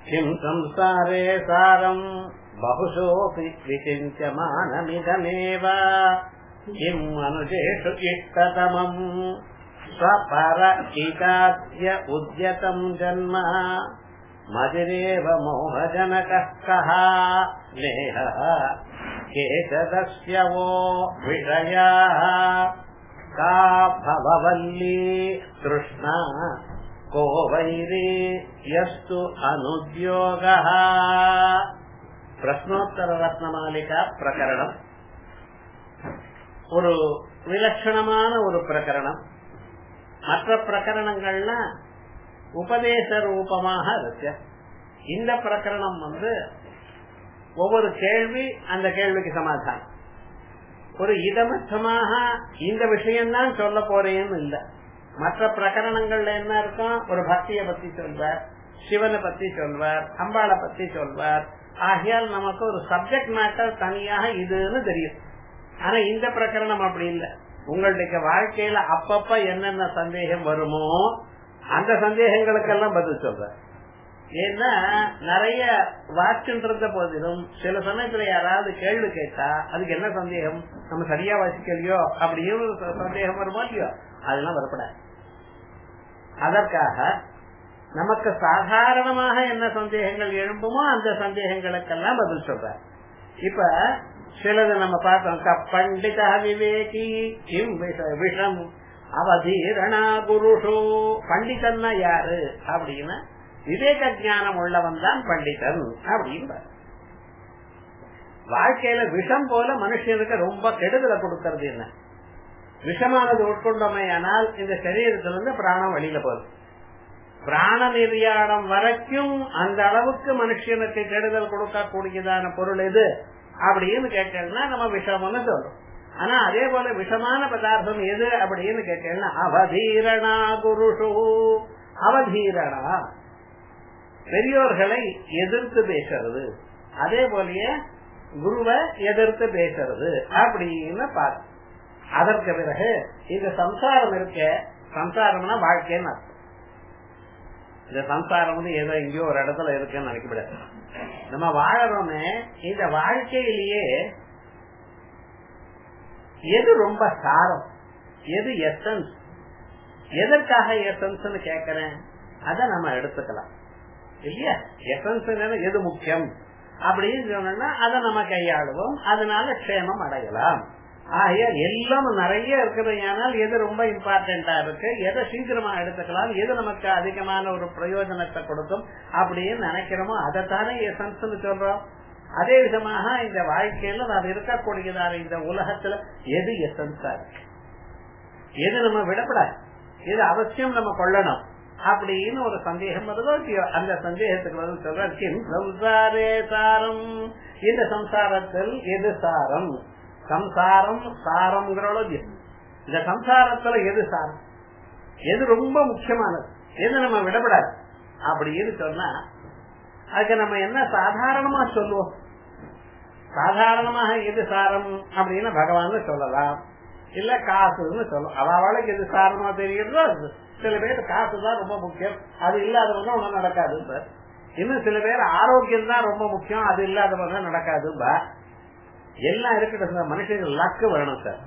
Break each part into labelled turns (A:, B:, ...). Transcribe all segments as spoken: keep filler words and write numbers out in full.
A: किं संसारे सारं बहुशोऽपि विचिन्त्यमानमिदमेव किं मनुजेषु इष्टतमम् स्वपर ईकास्य उद्यतं जन्म मदिरेव मोहजनकः कः नेहः केशदस्य वो विषयाः का भववल्ली तृष्णा को वैरी यस्तु अनुद्योगः. பிரஸ்னோத்தர ரத்னமாலிகா பிரகரணம் ஒரு விலட்சணமான ஒரு பிரகரணம். மற்ற பிரகரணங்கள்ல உபதேச ரூபமாக இருக்கு. இந்த பிரகரணம் வந்து ஒவ்வொரு கேள்வி அந்த கேள்விக்கு சமாதானம். ஒரு இதமற்றமாக இந்த விஷயம்தான் சொல்ல போறேன்னு இல்ல. மற்ற பிரகரணங்கள்ல என்ன இருக்கும், ஒரு பக்தியை பத்தி சொல்வார், சிவனை பத்தி சொல்வார், அம்பாளை பத்தி சொல்வார். ஆகையால் நமக்கு ஒரு சப்ஜெக்ட் மேட்டர் தனியாக இதுன்னு தெரியும். ஆனா இந்த பிரகரணம் அப்படி இல்லை. உங்களுடைய வாழ்க்கையில அப்பப்ப என்னென்ன சந்தேகம் வருமோ அந்த சந்தேகங்களுக்கெல்லாம் பதில் சொல்ற. ஏன்னா நிறைய வாசிச்சுன்ற போதிலும் சில சமயத்துல யாராவது கேள்வி கேட்டா அதுக்கு என்ன சந்தேகம், நம்ம சரியா வாசிக்கலையோ அப்படின்னு சந்தேகம் வருமா இல்லையோ, அதெல்லாம் வரப்படாது. அதற்காக நமக்கு சாதாரணமாக என்ன சந்தேகங்கள் எழும்புமோ அந்த சந்தேகங்களுக்கெல்லாம் பதில் சொல்ற. இப்ப சிலது நம்ம பார்த்தோம். பண்டித விவேகி கிம் விஷம் அவதீரணா குருஷோ. பண்டிதன்னா யாரு அப்படின்னா விவேக ஞானம் உள்ளவன் தான் பண்டிதன் அப்படின்னு. வாழ்க்கையில விஷம் போல மனுஷனுக்கு ரொம்ப கெடுதலை கொடுக்கறது என்ன, விஷமானது உட்கொண்டமையானால் இந்த சரீரத்திலிருந்து பிராணம் வெளியில போகுது. பிராண நிர்யாணம் வரைக்கும் அந்த அளவுக்கு மனுஷனுக்கு கெடுதல் கொடுக்கக்கூடியதான பொருள் எது அப்படின்னு கேட்டேன்னா நம்ம விஷம்னு சொல்றோம். ஆனா அதே போல விஷமான பதார்த்தம் எது அப்படின்னு கேட்டேன்னா அவதீரணா குருஷு. அவதீரணா பெரியோர்களை எதிர்த்து பேசுறது, அதே போலயே குருவை எதிர்த்து பேசுறது அப்படின்னு பார்த்து. அதற்கு பிறகு இந்த சம்சாரம் இருக்க, சம்சாரம்னா வாழ்க்கைன்னு அர்த்தம். இந்த சம்சாரம் வந்து ஏதோ எங்கேயோ ஒரு இடத்துல இருக்குன்னு நினைக்கப்படாது. நம்ம வாழறோமே இந்த வாழ்க்கையிலேயே எது ரொம்ப சாரம், எது எசன்ஸ், எதற்காக எசன்ஸ் கேட்கிறேன் அத நம்ம எடுத்துக்கலாம் இல்லையா. எசன்ஸ் எது முக்கியம் அப்படின்னு சொன்னா அதை நம்ம கையாளுவோம், அதனால க்ஷேமம் அடையலாம். ஆகையால் எல்லாம் நிறைய இருக்கிறதுனால் எது ரொம்ப இம்பார்ட்டன்டா இருக்கு, எதை சீக்கிரமா எடுத்துக்கலாம், எது நமக்கு அதிகமான ஒரு பிரயோஜனத்தை கொடுக்கும் அப்படின்னு நினைக்கிறோமோ அதைத்தானே எசன்ஸ் சொல்றோம். அதே விதமாக இந்த வாழ்க்கையில நாம் இருக்கக்கூடியதான இந்த உலகத்துல எது எசன்ஸா இருக்கு, எது நம்ம விடப்படாது, எது அவசியம் நம்ம கொள்ளணும் அப்படின்னு ஒரு சந்தேகம் வருதோ, அந்த சந்தேகத்துக்கு வந்து சொல்ற சம்சாரே சாரம். இந்த சம்சாரத்தில் எது சாரம், சம்சாரம் சாரம்ங்கிறோட இந்த சம்சாரத்துல எது சாரம், எது ரொம்ப முக்கியமானது, எது நம்ம விடப்படாது அப்படின்னு சொன்னா அதுக்கு நம்ம என்ன சாதாரணமா சொல்லுவோம். சாதாரணமாக எது சாரம் அப்படின்னா பகவான் சொல்லலாம், இல்ல காசுன்னு சொல்லுவோம். அவளுக்கு எது சாரமா தெரியுறதோ அது. சில பேர் காசுதான் ரொம்ப முக்கியம், அது இல்லாதவங்க ஒன்னும் நடக்காது. இன்னும் சில பேர் ஆரோக்கியம் தான் ரொம்ப முக்கியம், அது இல்லாதவங்க நடக்காதுப்பா. எல்லாம் இருக்கட்டும், மனுஷனுக்கு லக்கு வேணும் சார்.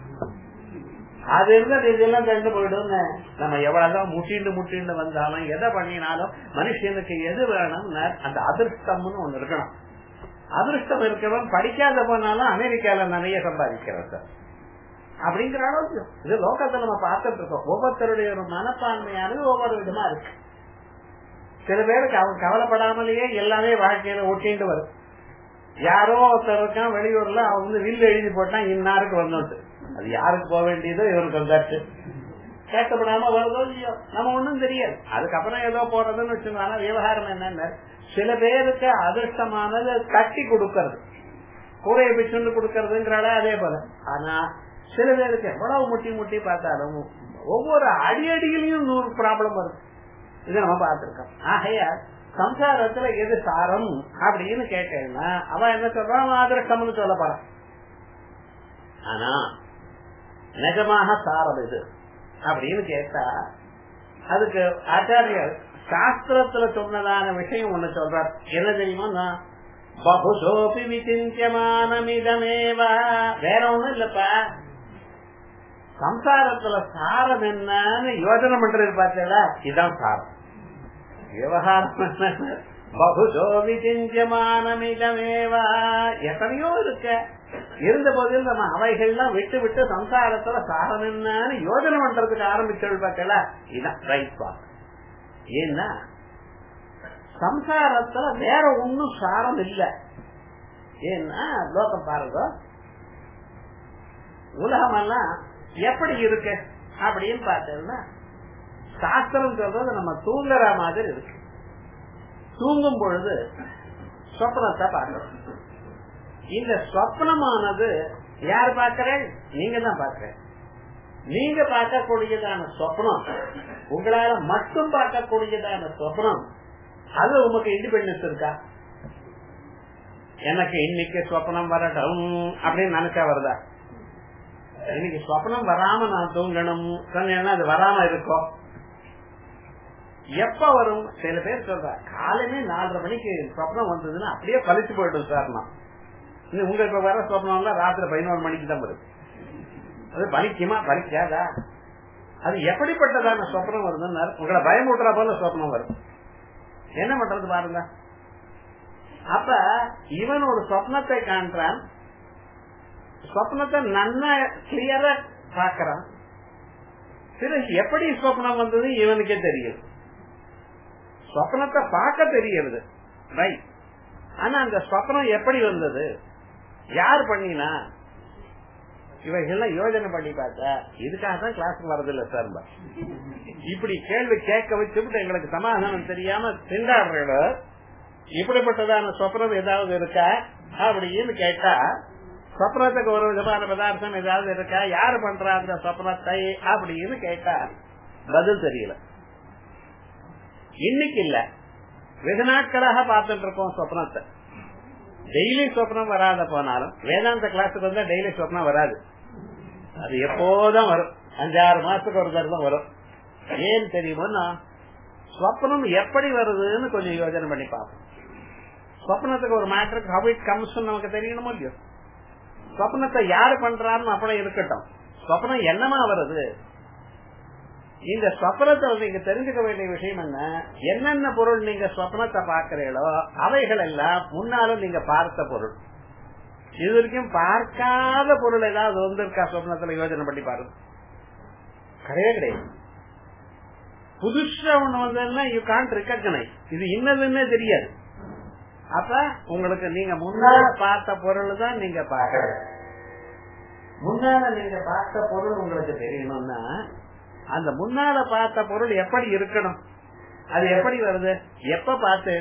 A: அது இருந்தா இதெல்லாம் கண்டு போயிடும். நம்ம எவ்வளவுதான் முட்டிண்டு முட்டிண்டு வந்தாலும் எதை பண்ணினாலும் மனுஷனுக்கு எது வேணும்னா அந்த அதிர்ஷ்டம்னு ஒண்ணு இருக்கணும். அதிர்ஷ்டம் இருக்கிறவன் படிக்காத போனாலும் அமெரிக்கால நிறைய சம்பாதிக்கிறார் சார் அப்படிங்கிற அளவுக்கு இது லோகத்தை நம்ம பார்த்துட்டு இருக்கோம். ஒவ்வொருத்தருடைய ஒரு மனப்பான்மையானது ஒவ்வொரு விதமா இருக்கு. சில பேருக்கு அவங்க கவலைப்படாமலேயே எல்லாமே வாழ்க்கையில ஒட்டிட்டு வரும். யாரோ ஒருத்தர் இருக்கான் வெளியூர்ல அவங்க வந்து வில்லு எழுதி போட்டா இன்னாருக்கு வந்துட்டு, அது யாருக்கு போக வேண்டியதோ இவருக்கு வந்தாச்சு. கேட்கப்படாம வருதோ இல்லையோ நம்ம ஒண்ணும் தெரியாது. அதுக்கப்புறம் ஏதோ போறதுன்னு வச்சுக்கோங்க. விவகாரம் என்னன்னு சில பேருக்கு அதிர்ஷ்டமானது தட்டி கொடுக்கறது, கூரையை பிச்சுண்டு கொடுக்கறதுங்கிறால அதே போல. ஆனா சில பேருக்கு எவ்வளவு முட்டி முட்டி பார்த்தாலும் ஒவ்வொரு அடி அடியிலையும் நூறு ப்ராப்ளம் வருது. இதை நம்ம பார்த்திருக்கோம். ஆகையா சம்சாரத்துல எது சாரம் அப்படின்னு கேட்டேன்னா அவன் என்ன சொல்றான், அதிர்ஷ்டம்னு சொல்ல போறான். ஆனா நிஜமாக சாரம் இது அப்படின்னு கேட்டா அதுக்கு ஆச்சாரியர் சாஸ்திரத்துல சொன்னதான விஷயம் ஒண்ணு சொல்றார். என்ன தெரியுமா? பகுசோபி விசிந்தியமானமிதமேவா. வேற ஒண்ணும் இல்லப்பா, சம்சாரத்துல சாரம் என்னன்னு யோசனை பண்றது பார்த்தீங்களா, இதுதான் சாரம். விவகாரம் பகுசோ விசிந்தியமானமிதமேவா. எத்தனையோ இருக்க, இருந்த போதில் நம்ம அவைகள்லாம் விட்டு விட்டு சம்சாரத்துல சாரம் என்னன்னு யோசனை பண்றதுக்கு ஆரம்பிச்சது பார்த்தீங்களா, இதுதான் ரைட் பாத். ஏன்னா சம்சாரத்துல வேற ஒன்னும் சாரம் இல்ல. ஏன்னா லோகம் பாருங்க, உலகமெல்லாம் எப்படி இருக்கு அப்படின்னு பார்த்தோம்னா, சாஸ்திரம் சொல்றது நம்ம தூங்குற மாதிரி இருக்கு. தூங்கும் பொழுது சொப்னத்தை பார்க்கிறோம். இந்த சொப்னமானது யார் பார்க்கிறேன்? நீங்க தான் பார்க்கிறேன். நீங்க பார்க்கக்கூடியதான சொப்னம், உங்களால மட்டும் பார்க்கக்கூடியதான சொப்னம், அது உங்களுக்கு இண்டிபெண்டன்ஸ் இருக்கா? எனக்கு இன்னைக்கு சொப்னம் வரட்டும் அப்படின்னு நினைச்சா வருதா? இன்னைக்கு சொப்னம் வராம நான் தூங்கணும் சொன்னா அது வராம இருக்கும். எப்ப வரும்? சில பேர் சொல்ற காலையிலே நாலரை மணிக்கு சொப்னம் வந்ததுன்னா அப்படியே பழிச்சு போயிடும் சார். நான் உங்களுக்கு வர சொப்னம் ராத்திரி பதினோரு மணிக்கு தான் வருது. அது பலிக்குமா பலிக்காதா? அது எப்படிப்பட்டதான சொப்னம் வருதுன்னு உங்களை பயமுட்டுற போல சொப்னம் வருது. என்ன பண்றது பாருங்க. அப்ப இவன் ஒரு சொப்னத்தை காண்றான், சொப்னத்தை நன்னா கிளியரா பாக்கிறான். பிறகு எப்படி சொப்னம் வந்தது இவனுக்கே தெரியுது. சொப்னத்தை பார்க்க தெரியுது, ரைட். ஆனா அந்த சொப்னம் எப்படி வந்தது, யார் பண்ணினா, இவைகள்லாம் யோஜனை பண்ணி பார்த்தா இதுக்காக தான் கிளாஸுக்கு வரதில்லை சார். இப்படி கேள்வி கேட்க வச்சுட்டு எங்களுக்கு சமாதானம் தெரியாம திண்டாடுற இப்படிப்பட்டதான சொப்னம் ஏதாவது இருக்கா அப்படின்னு கேட்டா, சொப்னத்துக்கு ஒரு விதமான பதார்த்தம் ஏதாவது இருக்கா, யாரு பண்றா அந்த சொப்னத்தை அப்படின்னு கேட்டா பதில் தெரியல. இன்னைக்கு இல்ல, வெகு நாட்களாக பார்த்துட்டு இருக்கோம் சொப்னத்தை. டெய்லி சொப்னம் வராத போனாலும் வேதாந்த கிளாஸுக்கு வந்தா டெய்லி சொப்னம் வராது. அது எப்போதான் வரும், அஞ்சாறு மாசத்துக்கு ஒரு தடவை வரும். ஏன் தெரியுமோ, சொப்னம் எப்படி வருதுன்னு கொஞ்சம் யோசனை பண்ணி பார்ப்போம். சொப்னத்துக்கு ஒரு மேட்டருக்கு how it comes நமக்கு தெரியணுமோ இல்லையோ. சொப்னத்தை யாரு பண்றான்னு அப்படியே இருக்கட்டும், சொப்னம் என்னமா வருது? இந்த சொப்னத்தை நீங்க தெரிஞ்சுக்க வேண்டிய விஷயம் என்ன, என்னென்ன பொருள் நீங்க சொப்னத்தை பார்க்கிறீங்களோ அவைகள் எல்லாம் முன்னாலும் நீங்க பார்த்த பொருள். இது வரைக்கும் பார்க்காத பொருள் ஏதாவது வந்திருக்கா சொப்னத்துல? யோசனை பண்ணி பாருங்க, கிடையவே கிடையாது. புதுசா ஒண்ணு வந்ததுன்னா யூ கான்ட் ரெகக்னைஸ், இது இன்னதுன்னே தெரியாது. அப்ப உங்களுக்கு நீங்க முன்னால பார்த்த பொருள் தான் நீங்க பார்க்க. முன்னால நீங்க பார்த்த பொருள் உங்களுக்கு தெரியணும்னா அந்த முன்னால பார்த்த பொருள் எப்படி இருக்கணும், அது எப்படி வருது, எப்ப பார்த்து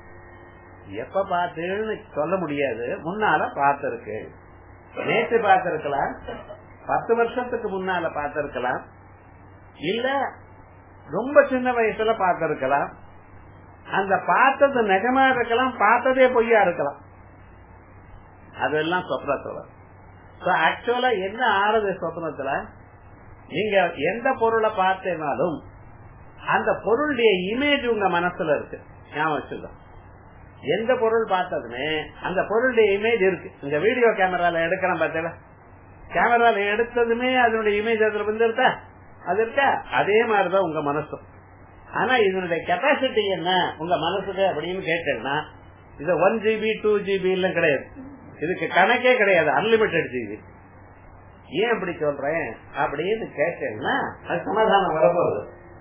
A: எப்ப பார்த்துன்னு சொல்ல முடியாது. முன்னால பார்த்திருக்கு, நேற்று பார்த்திருக்கலாம், பத்து வருஷத்துக்கு முன்னால பார்த்திருக்கலாம், இல்ல ரொம்ப சின்ன வயசுல பார்த்திருக்கலாம். அந்த பார்த்தது நிஜமா இருக்கலாம், பார்த்ததே பொய்யா இருக்கலாம். அதெல்லாம் சொப்னத்துல. ஆக்சுவலா என்ன ஆறுது சொப்னத்துல, நீங்க எந்த பொருளை பார்த்தேனாலும் அந்த பொருளுடைய இமேஜ் உங்க மனசுல இருக்கு. ஞாபகம் வச்சுக்கோ, எந்த பொருள் பார்த்ததுமே அந்த பொருளுடைய இமேஜ் இருக்கு. இந்த வீடியோ கேமரால எடுக்கிறோம் பார்த்தல, கேமரால எடுத்ததுமே அதனுடைய இமேஜ் அதுல வந்து இருக்கா, அது இருக்கா? அதே மாதிரிதான் உங்க மனசும். ஆனா இதனுடைய கெப்பாசிட்டி என்ன உங்க மனசுக்கு அப்படின்னு கேட்டேன்னா, இது ஒன் ஜிபி டூ ஜிபி எல்லாம் கிடையாது, இதுக்கு கணக்கே கிடையாது, அன்லிமிட்டெட் ஜிபி. ஏன் அப்படி சொல்றேன் அப்படின்னு கேட்டேன்னா அது சமாதானம் வரப்போகுது.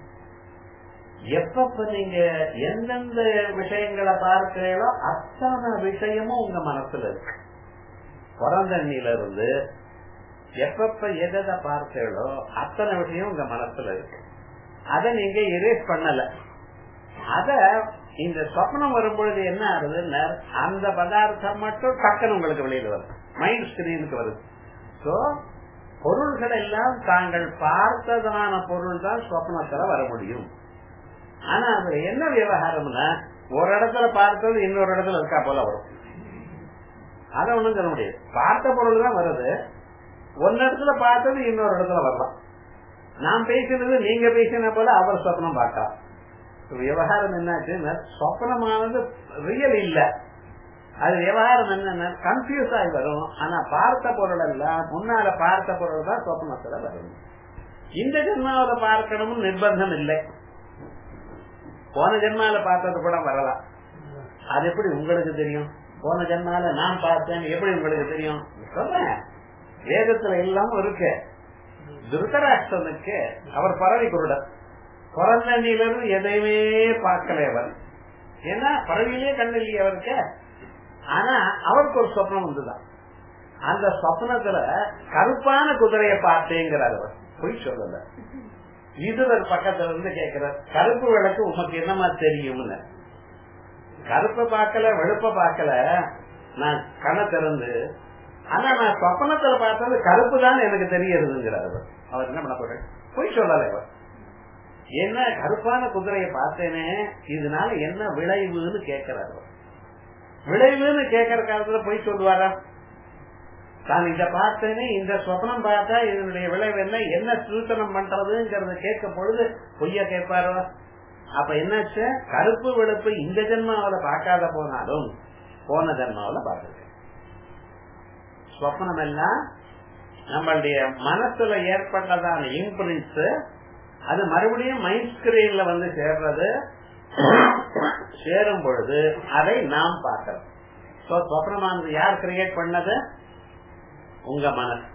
A: எப்ப நீங்க எந்தெந்த விஷயங்களை பார்க்கிறீங்களோ அத்தனை விஷயமும் உங்க மனசுல இருக்கு. பிறந்தண்ணில இருந்து எப்பப்ப எதை பார்க்கிறீங்களோ அத்தனை விஷயம் உங்க மனசுல இருக்கு. அத நீங்க எரேஸ் பண்ணல. அத இந்த சொப்னம் வரும்பொழுது என்ன ஆகுதுன்னா அந்த பதார்த்தம் மட்டும் டக்குன்னு உங்களுக்கு வெளியில வருது, மைண்ட் ஸ்கிரீனுக்கு வருது. சோ பொருள்கள் எல்லாம் தாங்கள் பார்த்ததான பொருள் தான் சொப்னத்துல வர முடியும். ஆனா அதுல என்ன விவகாரம்னா, ஒரு இடத்துல பார்த்தது இன்னொரு இடத்துல இருக்கா போல வரும். அத ஒண்ணும் சொல்ல முடியாது, பார்த்த பொருள் தான் வருது. ஒரு இடத்துல பார்த்தது இன்னொரு இடத்துல வரலாம். நான் பேசினது நீங்க பேசின போல அவர் சொப்னம் பார்க்கலாம். விவகாரம் என்னாச்சுன்னா சொப்பனமானது ரியல் இல்ல, அது விவகாரம் என்னன்னா கன்ஃபியூஸ் ஆகி வரும். ஆனா பார்த்த பொருள் எல்லாம் முன்னால பார்த்த பொருள் தான் சொப்பனத்துல வரும். இந்த ஜென்மாவில பார்க்கணும்னு நிர்பந்தம் இல்லை, போன ஜென்மாவில பார்த்தது கூட வரலாம். அது எப்படி உங்களுக்கு தெரியும்? போன ஜென்மாவில நான் பார்த்தேன் எப்படி உங்களுக்கு தெரியும்? சொல்றேன், வேதத்துல எல்லாம் இருக்கு. திருதராஷ்டிரனுக்கு அவர் பறவை குருடர், பிறந்தண்ணிலிருந்து எதையுமே பார்க்கல அவர், ஏன்னா பறவையிலே கண்ணு இல்லையே அவருக்கு. ஆனா அவருக்கு ஒரு சொப்னம் வந்துதான், அந்த சொப்னத்துல கருப்பான குதிரையை பார்த்தேங்கிறார் அவர், பொய் சொல்லல. இதுவர் பக்கத்துல இருந்து கேட்கிறார், கருப்பு விளக்கு உமக்கு என்னமா தெரியும்னு. கருப்பை பார்க்கல வெளுப்ப பார்க்கல, நான் கண்ணை திறந்து, ஆனா நான் சொப்பனத்துல பார்த்தது கருப்பு தான் எனக்கு தெரியறதுங்கிறார் அவர். அவர் என்ன பண்ண போற, பொய் சொல்லல அவர். என்ன கருப்பான குதிரையை பார்த்தேனே, இதனால என்ன விளைவுன்னு கேட்கிறார் அவர். விளைவுன்னு கேட்கற காலத்துல பொய் சொல்லுவாரா? நான் இத பார்த்தேனே, இந்த சொப்னம் பார்த்தா இதனுடைய விளைவு என்ன, என்ன சூச்சனம் பண்றதுங்கிறத கேட்க பொழுது பொய்யா கேட்பாரோ? அப்ப என்னாச்சு, கருப்பு வெளுப்பு இந்த ஜென்மாவில பார்க்காத போனாலும் போன ஜென்மாவில பார்த்திருக்கேன். சொப்னம் எல்லாம் நம்மளுடைய மனசுல ஏற்பட்டதான இம்பிரிண்ட்ஸ், அது மறுபடியும் மைண்ட் ஸ்கிரீன்ல வந்து சேர்றது. சேரும் பொழுது அதை நாம் பார்க்கிறோம். சொப்னமானது யார் கிரியேட் பண்ணது? உங்க மனசு.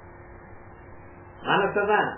A: மனசுதான்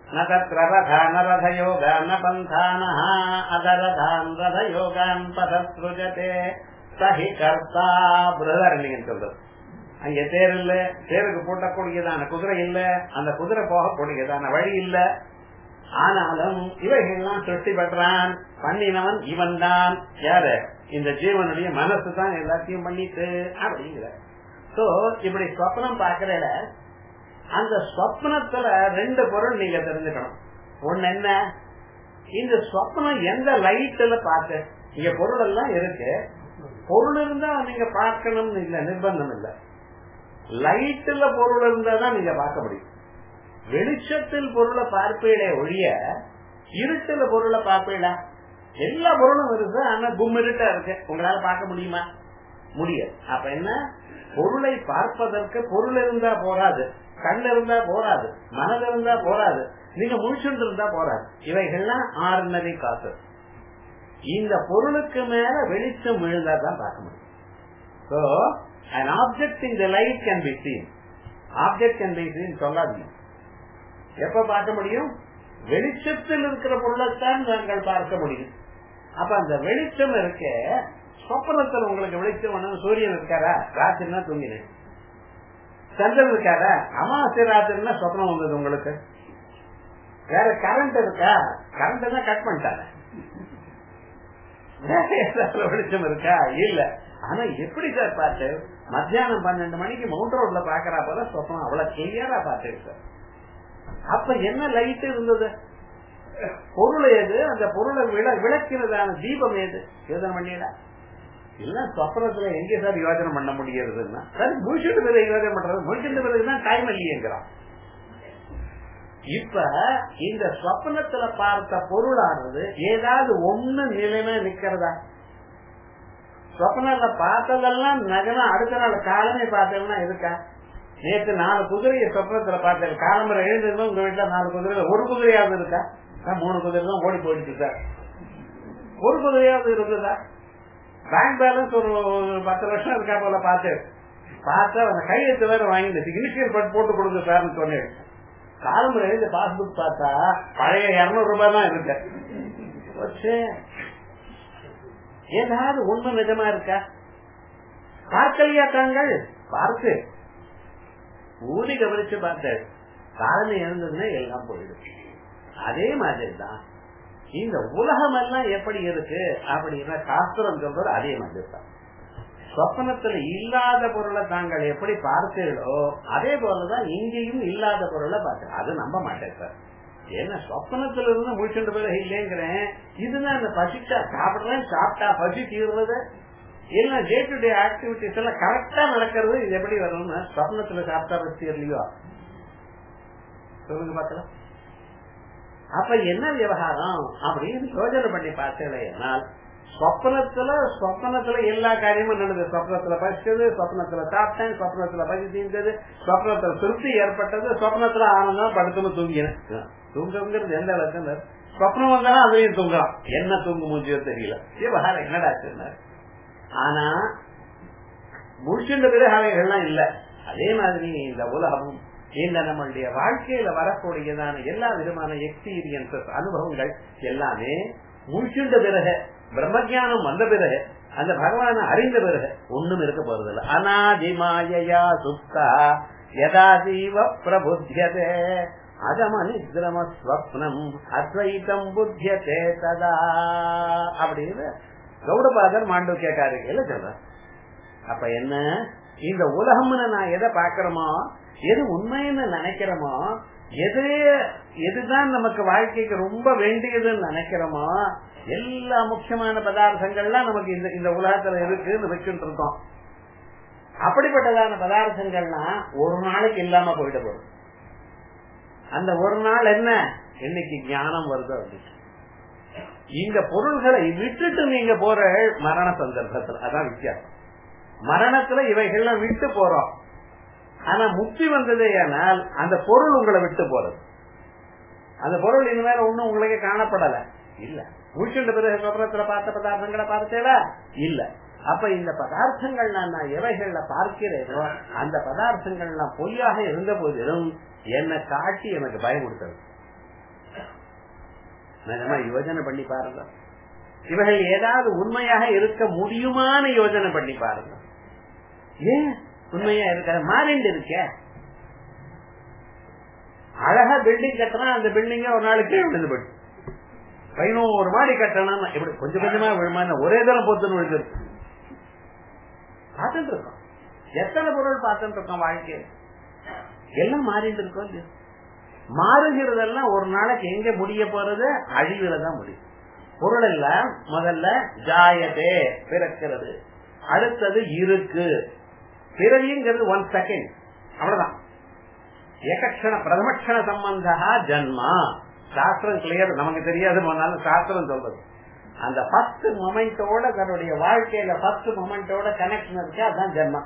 A: நரத யோகா நபந்தான அதரதான் ரத யோகான் பதத்ருஜதே சஹி கர்த்தா பிரதரணின்னு சொல்றது. அங்க தேர் இல்ல, தேருக்கு பூட்டக்கூடியதான குதிரை இல்ல, அந்த குதிரை போகக்கூடியதான வழி இல்ல. ஆனாலும் இவைகள்லாம் திருஷ்டி பண்றான், பண்ணினவன் இவன் தான். யாரு? இந்த ஜீவனுடைய மனசு தான் எல்லாத்தையும் பண்ணிட்டு அப்படிங்கிற. சோ இப்படி சொப்னம் பாக்குற அந்த சொப்னத்துல ரெண்டு பொருள் நீங்க தெரிஞ்சுக்கணும். ஒண்ணு என்ன, இந்த சொப்னம் எந்த லைட்ல பார்த்து, இங்க பொருள் எல்லாம் இருக்கு, பொருள் இருந்தா நீங்க பார்க்கணும்னு இல்ல, நிர்பந்தம் இல்ல. லைட்ல பொருள் இருந்தா தான் நீங்க பார்க்க முடியும். வெளிச்சத்தில் பொருளை பார்ப்பீடே ஒழிய இருட்டுல பொருளை பார்ப்பீடா? எல்லா பொருளும் இருக்கு, ஆனா கும்மிருட்டா இருக்கு, உங்களால பார்க்க முடியுமா? முடியாது. அப்ப என்ன, பொருளை பார்ப்பதற்கு பொருள் இருந்தா போராது, கண் இருந்தா போராது, மனது இருந்தா போராது, நீங்க முழிச்சுட்டு இருந்தா போராது. இவைகள்லாம் ஆர்டினரி காசு. இந்த பொருளுக்கு மேல வெளிச்சம் விழுந்தா தான் பார்க்க முடியும். So an object in the light can be seen. Object can be seen சொல்லாதீங்க. எப்ப பார்க்க முடியும்? வெளிச்சத்தில் இருக்கிற பொருளைத்தான் நாங்கள் பார்க்க முடியும். அப்ப அந்த வெளிச்சம் இருக்க சொப்பனத்தில் உங்களுக்கு வெளிச்சம், சூரியன் இருக்காரா? ராத்திரினா தூங்கினேன். சந்திரன் இருக்காரா? அமாவாசை ராத்திரினா சொப்பனம் வந்தது உங்களுக்கு. வேற கரண்ட் இருக்கா? கரண்ட் எல்லாம் கட் பண்ணிட்டாங்க. வெளிச்சம் இருக்கா? இல்ல. ஆனா எப்படி சார் பார்த்து மத்தியானம் பன்னெண்டு மணிக்கு மவுண்ட் ரோட்ல பாக்குறா போல சொப்பனம் அவ்வளவு கிளியரா பார்த்து சார். அப்ப என்ன லைட் இருந்தது? பொருள் ஏது? அந்த பொருளை விளக்கிறதான தீபம் ஏது? யோசனை பண்ணிடா இல்ல. சொப்பனத்துல எங்க சார் யோசனை பண்ண முடியறதுன்னா, சார் முடிச்சுட்டு பிறகு யோசனை பண்றது, முடிச்சுட்டு பிறகுதான் டைம் இல்லையேங்கிறான். இப்ப இந்த சொப்பனத்துல பார்த்த பொருளானது ஏதாவது ஒண்ணு நிலைமை நிக்கிறதா? சொப்பனத்துல பார்த்ததெல்லாம் நகனா அடுத்த நாள் காலமே பார்த்தோம்னா இருக்கா? நேற்று நாலு குதிரையை சொப்பனத்துல பார்த்தேன், காலம்பரை எழுந்திருந்தோம் உங்க வீட்டுல நாலு குதிரை, ஒரு குதிரையாவது இருக்கா? மூணு குதிரை தான் ஓடி போயிடுச்சு சார். ஒரு குதிரையாவது இருக்குதா? பேங்க் பேலன்ஸ் ஒரு பத்து லட்சம் இருக்கா போல பார்த்தேன். பார்த்தா அந்த கையெழுத்து வேற வாங்கிட்டு இனிஷியல் பட் போட்டு கொடுங்க சார்னு சொன்னேன். காலம்பரை எழுதி பாஸ்புக் பார்த்தா பழைய இருநூறு ரூபாய் தான் இருக்கு. ஏதாவது உண்மை நிஜமா இருக்கா? பார்க்கலையா தாங்கள்? பார்த்து ஊதி கவனிச்சு பார்த்தாரு, காலமே இருந்ததுன்னா எல்லாம் போயிடும். அதே மாதிரிதான் இந்த உலகம் எல்லாம் எப்படி இருக்கு அப்படின்னா சாஸ்திரம் சொல்றது அதே மாதிரி தான். சொப்பனத்துல இல்லாத பொருளை தாங்கள் எப்படி பார்த்தீர்களோ அதே போலதான் இங்கேயும் இல்லாத பொருளை பார்த்து அது நம்ப மாட்டேன் சார். ஏன்னா சொப்பனத்துல இருந்து முடிச்சுட்டு போய் இல்லைங்கிறேன். இதுதான் இந்த பசிச்சா சாப்பிடுறேன், சாப்பிட்டா பசி தீர்றது, இல்ல டே டு டே ஆக்டிவிட்டிஸ் எல்லாம் கரெக்டா நடக்கிறது. இது எப்படி வரும்னா சொப்னத்துல சாப்பிட்டா பசி தீரலையோ சொல்லுங்க பாக்கலாம். அப்ப என்ன விவகாரம் அப்படின்னு யோஜனை பண்ணி பார்த்தேனால் சொப்னத்துல சொப்னத்துல எல்லா காரியமும் நடந்தது. சொப்னத்துல பசிச்சது, சொப்னத்துல சாப்பிட்டேன், சொப்னத்துல பசி தீர்ந்தது, சொப்னத்துல திருப்தி ஏற்பட்டது, சொப்னத்துல ஆனந்தம் படுத்துன்னு தூங்கினேன். தூங்குறது எந்த அளவுக்கு சொப்னம் வந்தாலும் அதையும் தூங்கலாம். என்ன தூங்கு மூஞ்சியோ தெரியல. விவகாரம் என்னடாச்சுன்னா ஆனா முடிச்சுட்ட பிறகு அவைகள்லாம் இல்ல. அதே மாதிரி இந்த உலகமும் இந்த நம்மளுடைய வாழ்க்கையில வரக்கூடியதான எல்லா விதமான எக்ஸ்பீரியன்சஸ் அனுபவங்கள் எல்லாமே முடிச்சுட்ட பிறகு பிரம்மஜானம் வந்த பிறகு அந்த பகவான அறிந்த பிறகு ஒண்ணும் இருக்க போறதில்லை. அநாதிமாயா சுப்தா யதா ஜீவ பிரபுத்தியதே அதமனித்ரம ஸ்வப்னம் அத்வைதம் புத்தியதே ததா அப்படின்னு கௌடபாதர் மாண்டூக்கிய காரிகையில சொல்ற. அப்ப என்ன இந்த உலகம்னு நான் எதை பாக்கிறோமோ, எது உண்மைன்னு நினைக்கிறோமோ, எது எதுதான் நமக்கு வாழ்க்கைக்கு ரொம்ப வேண்டியதுன்னு நினைக்கிறோமோ, எல்லா முக்கியமான பதார்த்தங்கள்லாம் நமக்கு இந்த இந்த உலகத்துல இருக்குன்னு வச்சுட்டு இருக்கோம். அப்படிப்பட்டதான பதார்த்தங்கள்லாம் ஒரு நாளைக்கு இல்லாம போயிட போகுது. அந்த ஒரு நாள் என்ன, இன்னைக்கு ஞானம் வருதோ அப்படின்னு இந்த பொருள்களை விட்டுட்டு நீங்க போற மரண சந்தர்ப்பத்துல அதான் வித்தியாசம். மரணத்துல இவைகள்லாம் விட்டு போறோம். ஆனா முக்தி வந்ததே ஆனால் அந்த பொருள் உங்களை விட்டு போறது. அந்த பொருள் இனிமேல ஒண்ணும் உங்களுக்கு காணப்படல இல்ல. முடிச்சுட்ட பிறகு சொப்னத்துல பார்த்த பதார்த்தங்களை பார்த்தேடா இல்ல. அப்ப இந்த பதார்த்தங்கள் நான் எவைகள்ல பார்க்கிறேனோ அந்த பதார்த்தங்கள் நான் பொய்யாக இருந்த போதிலும் என்னை காட்டி எனக்கு பயம் கொடுத்தது. நிஜமா யோஜனை பண்ணி பாருங்க. இவைகள் ஏதாவது உண்மையாக இருக்க முடியுமான்னு யோஜனை பண்ணி பாருங்க. ஏன் உண்மையா இருக்க மாறிண்டு இருக்க? அழகா பில்டிங் கட்டினா அந்த பில்டிங்க ஒரு நாளைக்கு விழுந்து போயிடுச்சு. பதினோரு மாடி கட்டணும் எப்படி கொஞ்சம் கொஞ்சமா விழுமா, ஒரே தரம் பொறுத்துன்னு விழுந்து பார்த்துட்டு இருக்கோம். எத்தனை பொருள் பார்த்துட்டு இருக்கோம். வாழ்க்கையில் எல்லாம் மாறிட்டு இருக்கோம். மாறுகிறதெல்லாம் ஒரு நாளைக்கு எங்க முடிய போறது, அழிவுலதான் முடியும். பொருள் எல்லாம் முதல்ல ஜாயதே பிறக்கிறது, அடுத்தது இருக்கு, பிறவிங்கிறது ஒன் செகண்ட் அவ்வளவுதான். ஏகக்ஷண பிரதமக்ஷண சம்பந்தா ஜன்மா. சாஸ்திரம் கிளியர், நமக்கு தெரியாது போனாலும் சாஸ்திரம் சொல்றது. அந்த ஃபர்ஸ்ட் மொமெண்டோட தன்னுடைய வாழ்க்கையில ஃபர்ஸ்ட் மொமெண்டோட கனெக்ஷன் இருக்கு, அதுதான் ஜன்மா.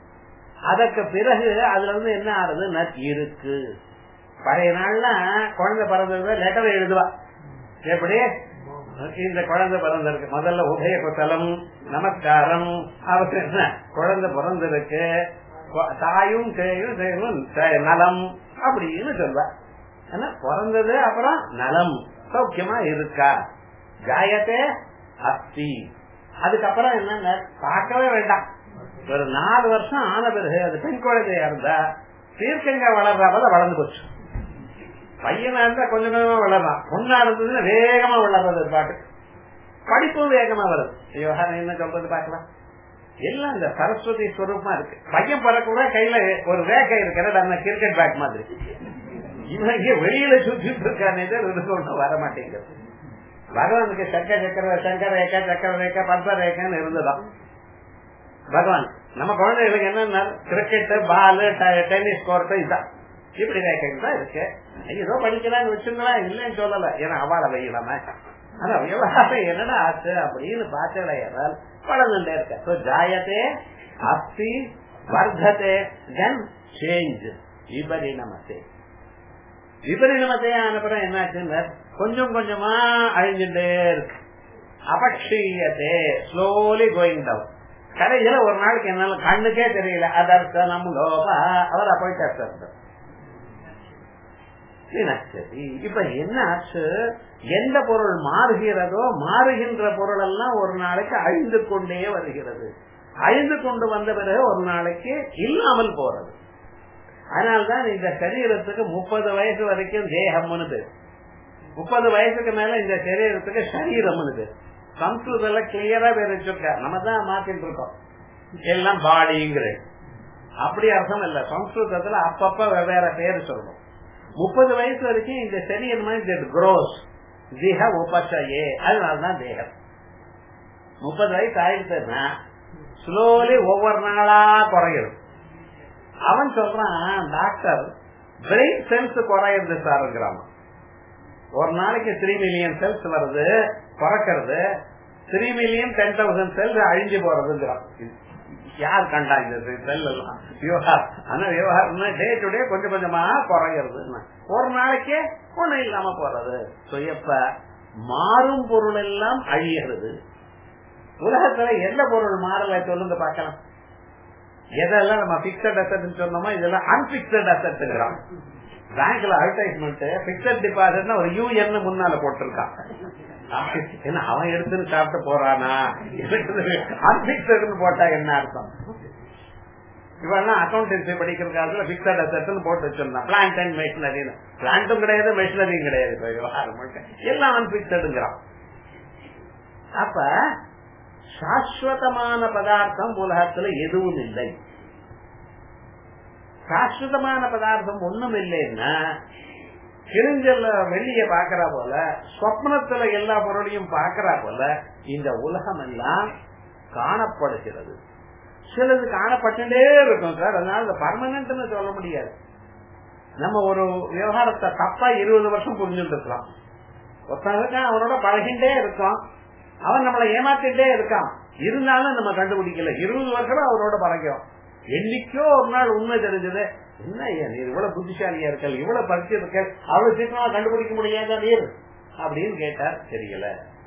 A: அதற்கு பிறகு அதுல இருந்து என்ன ஆறுது, இருக்கு. பழைய நாள்ல குழந்தை பிறந்தது லெட்டர் எழுதுவா. எப்படி இந்த குழந்தை பிறந்திருக்கு, முதல்ல உதய குசலம் நமஸ்காரம், அவருக்கு என்ன குழந்தை பிறந்திருக்கு, தாயும் சேயும் சேயும் நலம் அப்படின்னு சொல்வா. பிறந்தது அப்புறம் நலம் சௌக்கியமா இருக்கா, ஜாயத்தே அஸ்தி. அதுக்கப்புறம் என்ன பார்க்கவே வேண்டாம். ஒரு நாலு வருஷம் ஆன பிறகு அது பெண் குழந்தையா இருந்தா தீர்க்கங்க வளர்றாத வளர்ந்து போச்சு. பையனா இருந்தா கொஞ்சம் கொஞ்சமா வளர்றான், பொண்ணா இருந்ததுன்னா வேகமா வளர்றது பாட்டு, படிப்பும் வேகமா வருது. விவகாரம் என்ன சொல்றது பாக்கலாம். எல்லாம் இந்த சரஸ்வதி ஸ்வரூபமா இருக்கு. பையன் பறக்கூட கையில ஒரு ரேகை இருக்கிறது, அந்த கிரிக்கெட் பேட் மாதிரி. இவன் இங்க வெளியில சுத்திட்டு இருக்கானே ஒன்றும் வர மாட்டேங்கிறது. பகவானுக்கு சக்க சக்கர சங்கர ரேகா சக்கர ரேகா பல்ப ரேகான்னு இருந்ததான் பகவான். நம்ம குழந்தைகளுக்கு என்னன்னா கிரிக்கெட் பால் டென்னிஸ் கோர்ட் இதுதான், இப்படி ரேகைகள் தான் இருக்கு. ஏதோ படிக்கலாம்னு வச்சுங்களா, இல்லன்னு சொல்லல, ஏன்னா அவாள வைக்கலாம. ஆனா விவகாரம் என்னடா ஆச்சு அப்படின்னு பார்த்தேன், வளர்ந்துட்டே இருக்க. ஜாயத்தே அஸ்தி வர்த்ததே தென் சேஞ்ச் விபரிணமத்தே. விபரிணமத்தையே அனுப்புறம் என்னாச்சுன்னு கொஞ்சம் கொஞ்சமா அழிஞ்சுட்டே இருக்கு. அபக்ஷீயத்தே ஸ்லோலி கோயிங் டவுன். கடைசியில ஒரு நாளைக்கு என்னால கண்ணுக்கே தெரியல, அதர்த்தனம் லோபா அவர் போயிட்டு. இப்ப என்ன ஆச்சு, எந்த பொருள் மாறுகிறதோ மாறுகின்ற பொருள் எல்லாம் ஒரு நாளைக்கு அழிந்து கொண்டே வருகிறது. அழிந்து கொண்டு வந்த பிறகு ஒரு நாளைக்கு இல்லாமல் போறது. அதனால்தான் இந்த சரீரத்துக்கு முப்பது வயசு வரைக்கும் தேகம்னு பேர், முப்பது வயசுக்கு மேல இந்த சரீரத்துக்கு சரீரம்னு பேர். சம்ஸ்கிருதத்துல கிளியரா பேர் வச்சிருக்க, நம்ம தான் மாத்திட்டு இருக்கோம் எல்லாம் பாடிங்கிற. அப்படி அர்த்தம் இல்ல, சம்ஸ்கிருதத்துல அப்பப்ப வெவ்வேற பேரு சொல்லணும். முப்பது வயசு வரைக்கும் இந்த சரீரம் குரோஸ் தேக உபசயே, அதனாலதான் தேகம். முப்பது வயசு ஆயிடுச்சுன்னா ஸ்லோலி ஒவ்வொரு நாளா குறையும். அவன் சொல்றான் டாக்டர் பிரெயின் செல்ஸ் குறையுது சாருங்கிறான். ஒரு நாளைக்கு த்ரீ மில்லியன் செல்ஸ் வருது, பிறக்கிறது three million ten thousand cells அழிஞ்சு போறதுங்கிறான். யார் கண்டா இந்த செல் எல்லாம் விவகாரம்? ஆனா விவகாரம் டே டு டே கொஞ்சம் கொஞ்சமா குறைகிறது. ஒரு நாளைக்கே ஒண்ணு இல்லாம போறது. எப்ப மாறும் பொருள் எல்லாம் அழிகிறது. உலகத்துல எந்த பொருள் மாறல சொல்லுங்க பாக்கலாம். எதெல்லாம் நம்ம பிக்சட் அசெட் சொன்னோமோ இதெல்லாம் அன்பிக்சட் அசெட்ங்கிறான். பேங்க்ல அட்வர்டைஸ்மெண்ட் பிக்சட் டிபாசிட்னா ஒரு யூஎன் முன்னால போட்டிருக்கான். ஏன்னா அவன் எடுத்துன்னு சாப்பிட்டு போறானா? அன்பிக்சட் போட்டா என்ன அர்த்தம்? இவெல்லாம் அக்கௌண்டன்சி படிக்கிற காலத்துல பிக்சட் அசெட் போட்டு வச்சிருந்தான். பிளான்ட் அண்ட் மெஷினரி, பிளான்ட்டும் கிடையாது மெஷினரியும் கிடையாது, எல்லாம் அன்பிக்சடுங்கிறான். அப்ப சாஸ்வதமான பதார்த்தம் உலகத்துல எதுவும் இல்லை. சாஸ்வதமான பதார்த்தம் ஒண்ணும் இல்லைன்னா கிழிஞ்சல்ல வெள்ளிய பாக்குறா போல, சொப்னத்துல எல்லா பொருளையும் பாக்குறா போல இந்த உலகம் எல்லாம் காணப்படுகிறது. சிலது காணப்பட்டே இருக்கும் சார். அதனால பர்மனன்ட்னு சொல்ல முடியாது. நம்ம ஒரு விவகாரத்தை தப்பா இருபது வருஷம் புரிஞ்சுட்டு இருக்கலாம். ஒருத்தன் அவனோட பழகின்றே இருக்கான், அவன் நம்மளை ஏமாத்திட்டே இருக்கான், இருந்தாலும் நம்ம கண்டுபிடிக்கல. இருபது வருஷம் அவரோட பழகிறோம். என்னைக்கோ ஒரு நாள் உண்மை தெரிஞ்சது, என்ன நீ இவ்வளவு புத்திசாலியா இருக்க, இவ்வளவு பரிசு இருக்க, அவ்வளவு சீக்கிரமா கண்டுபிடிக்க முடியாத நீர் அப்படின்னு கேட்டார். தெரியல.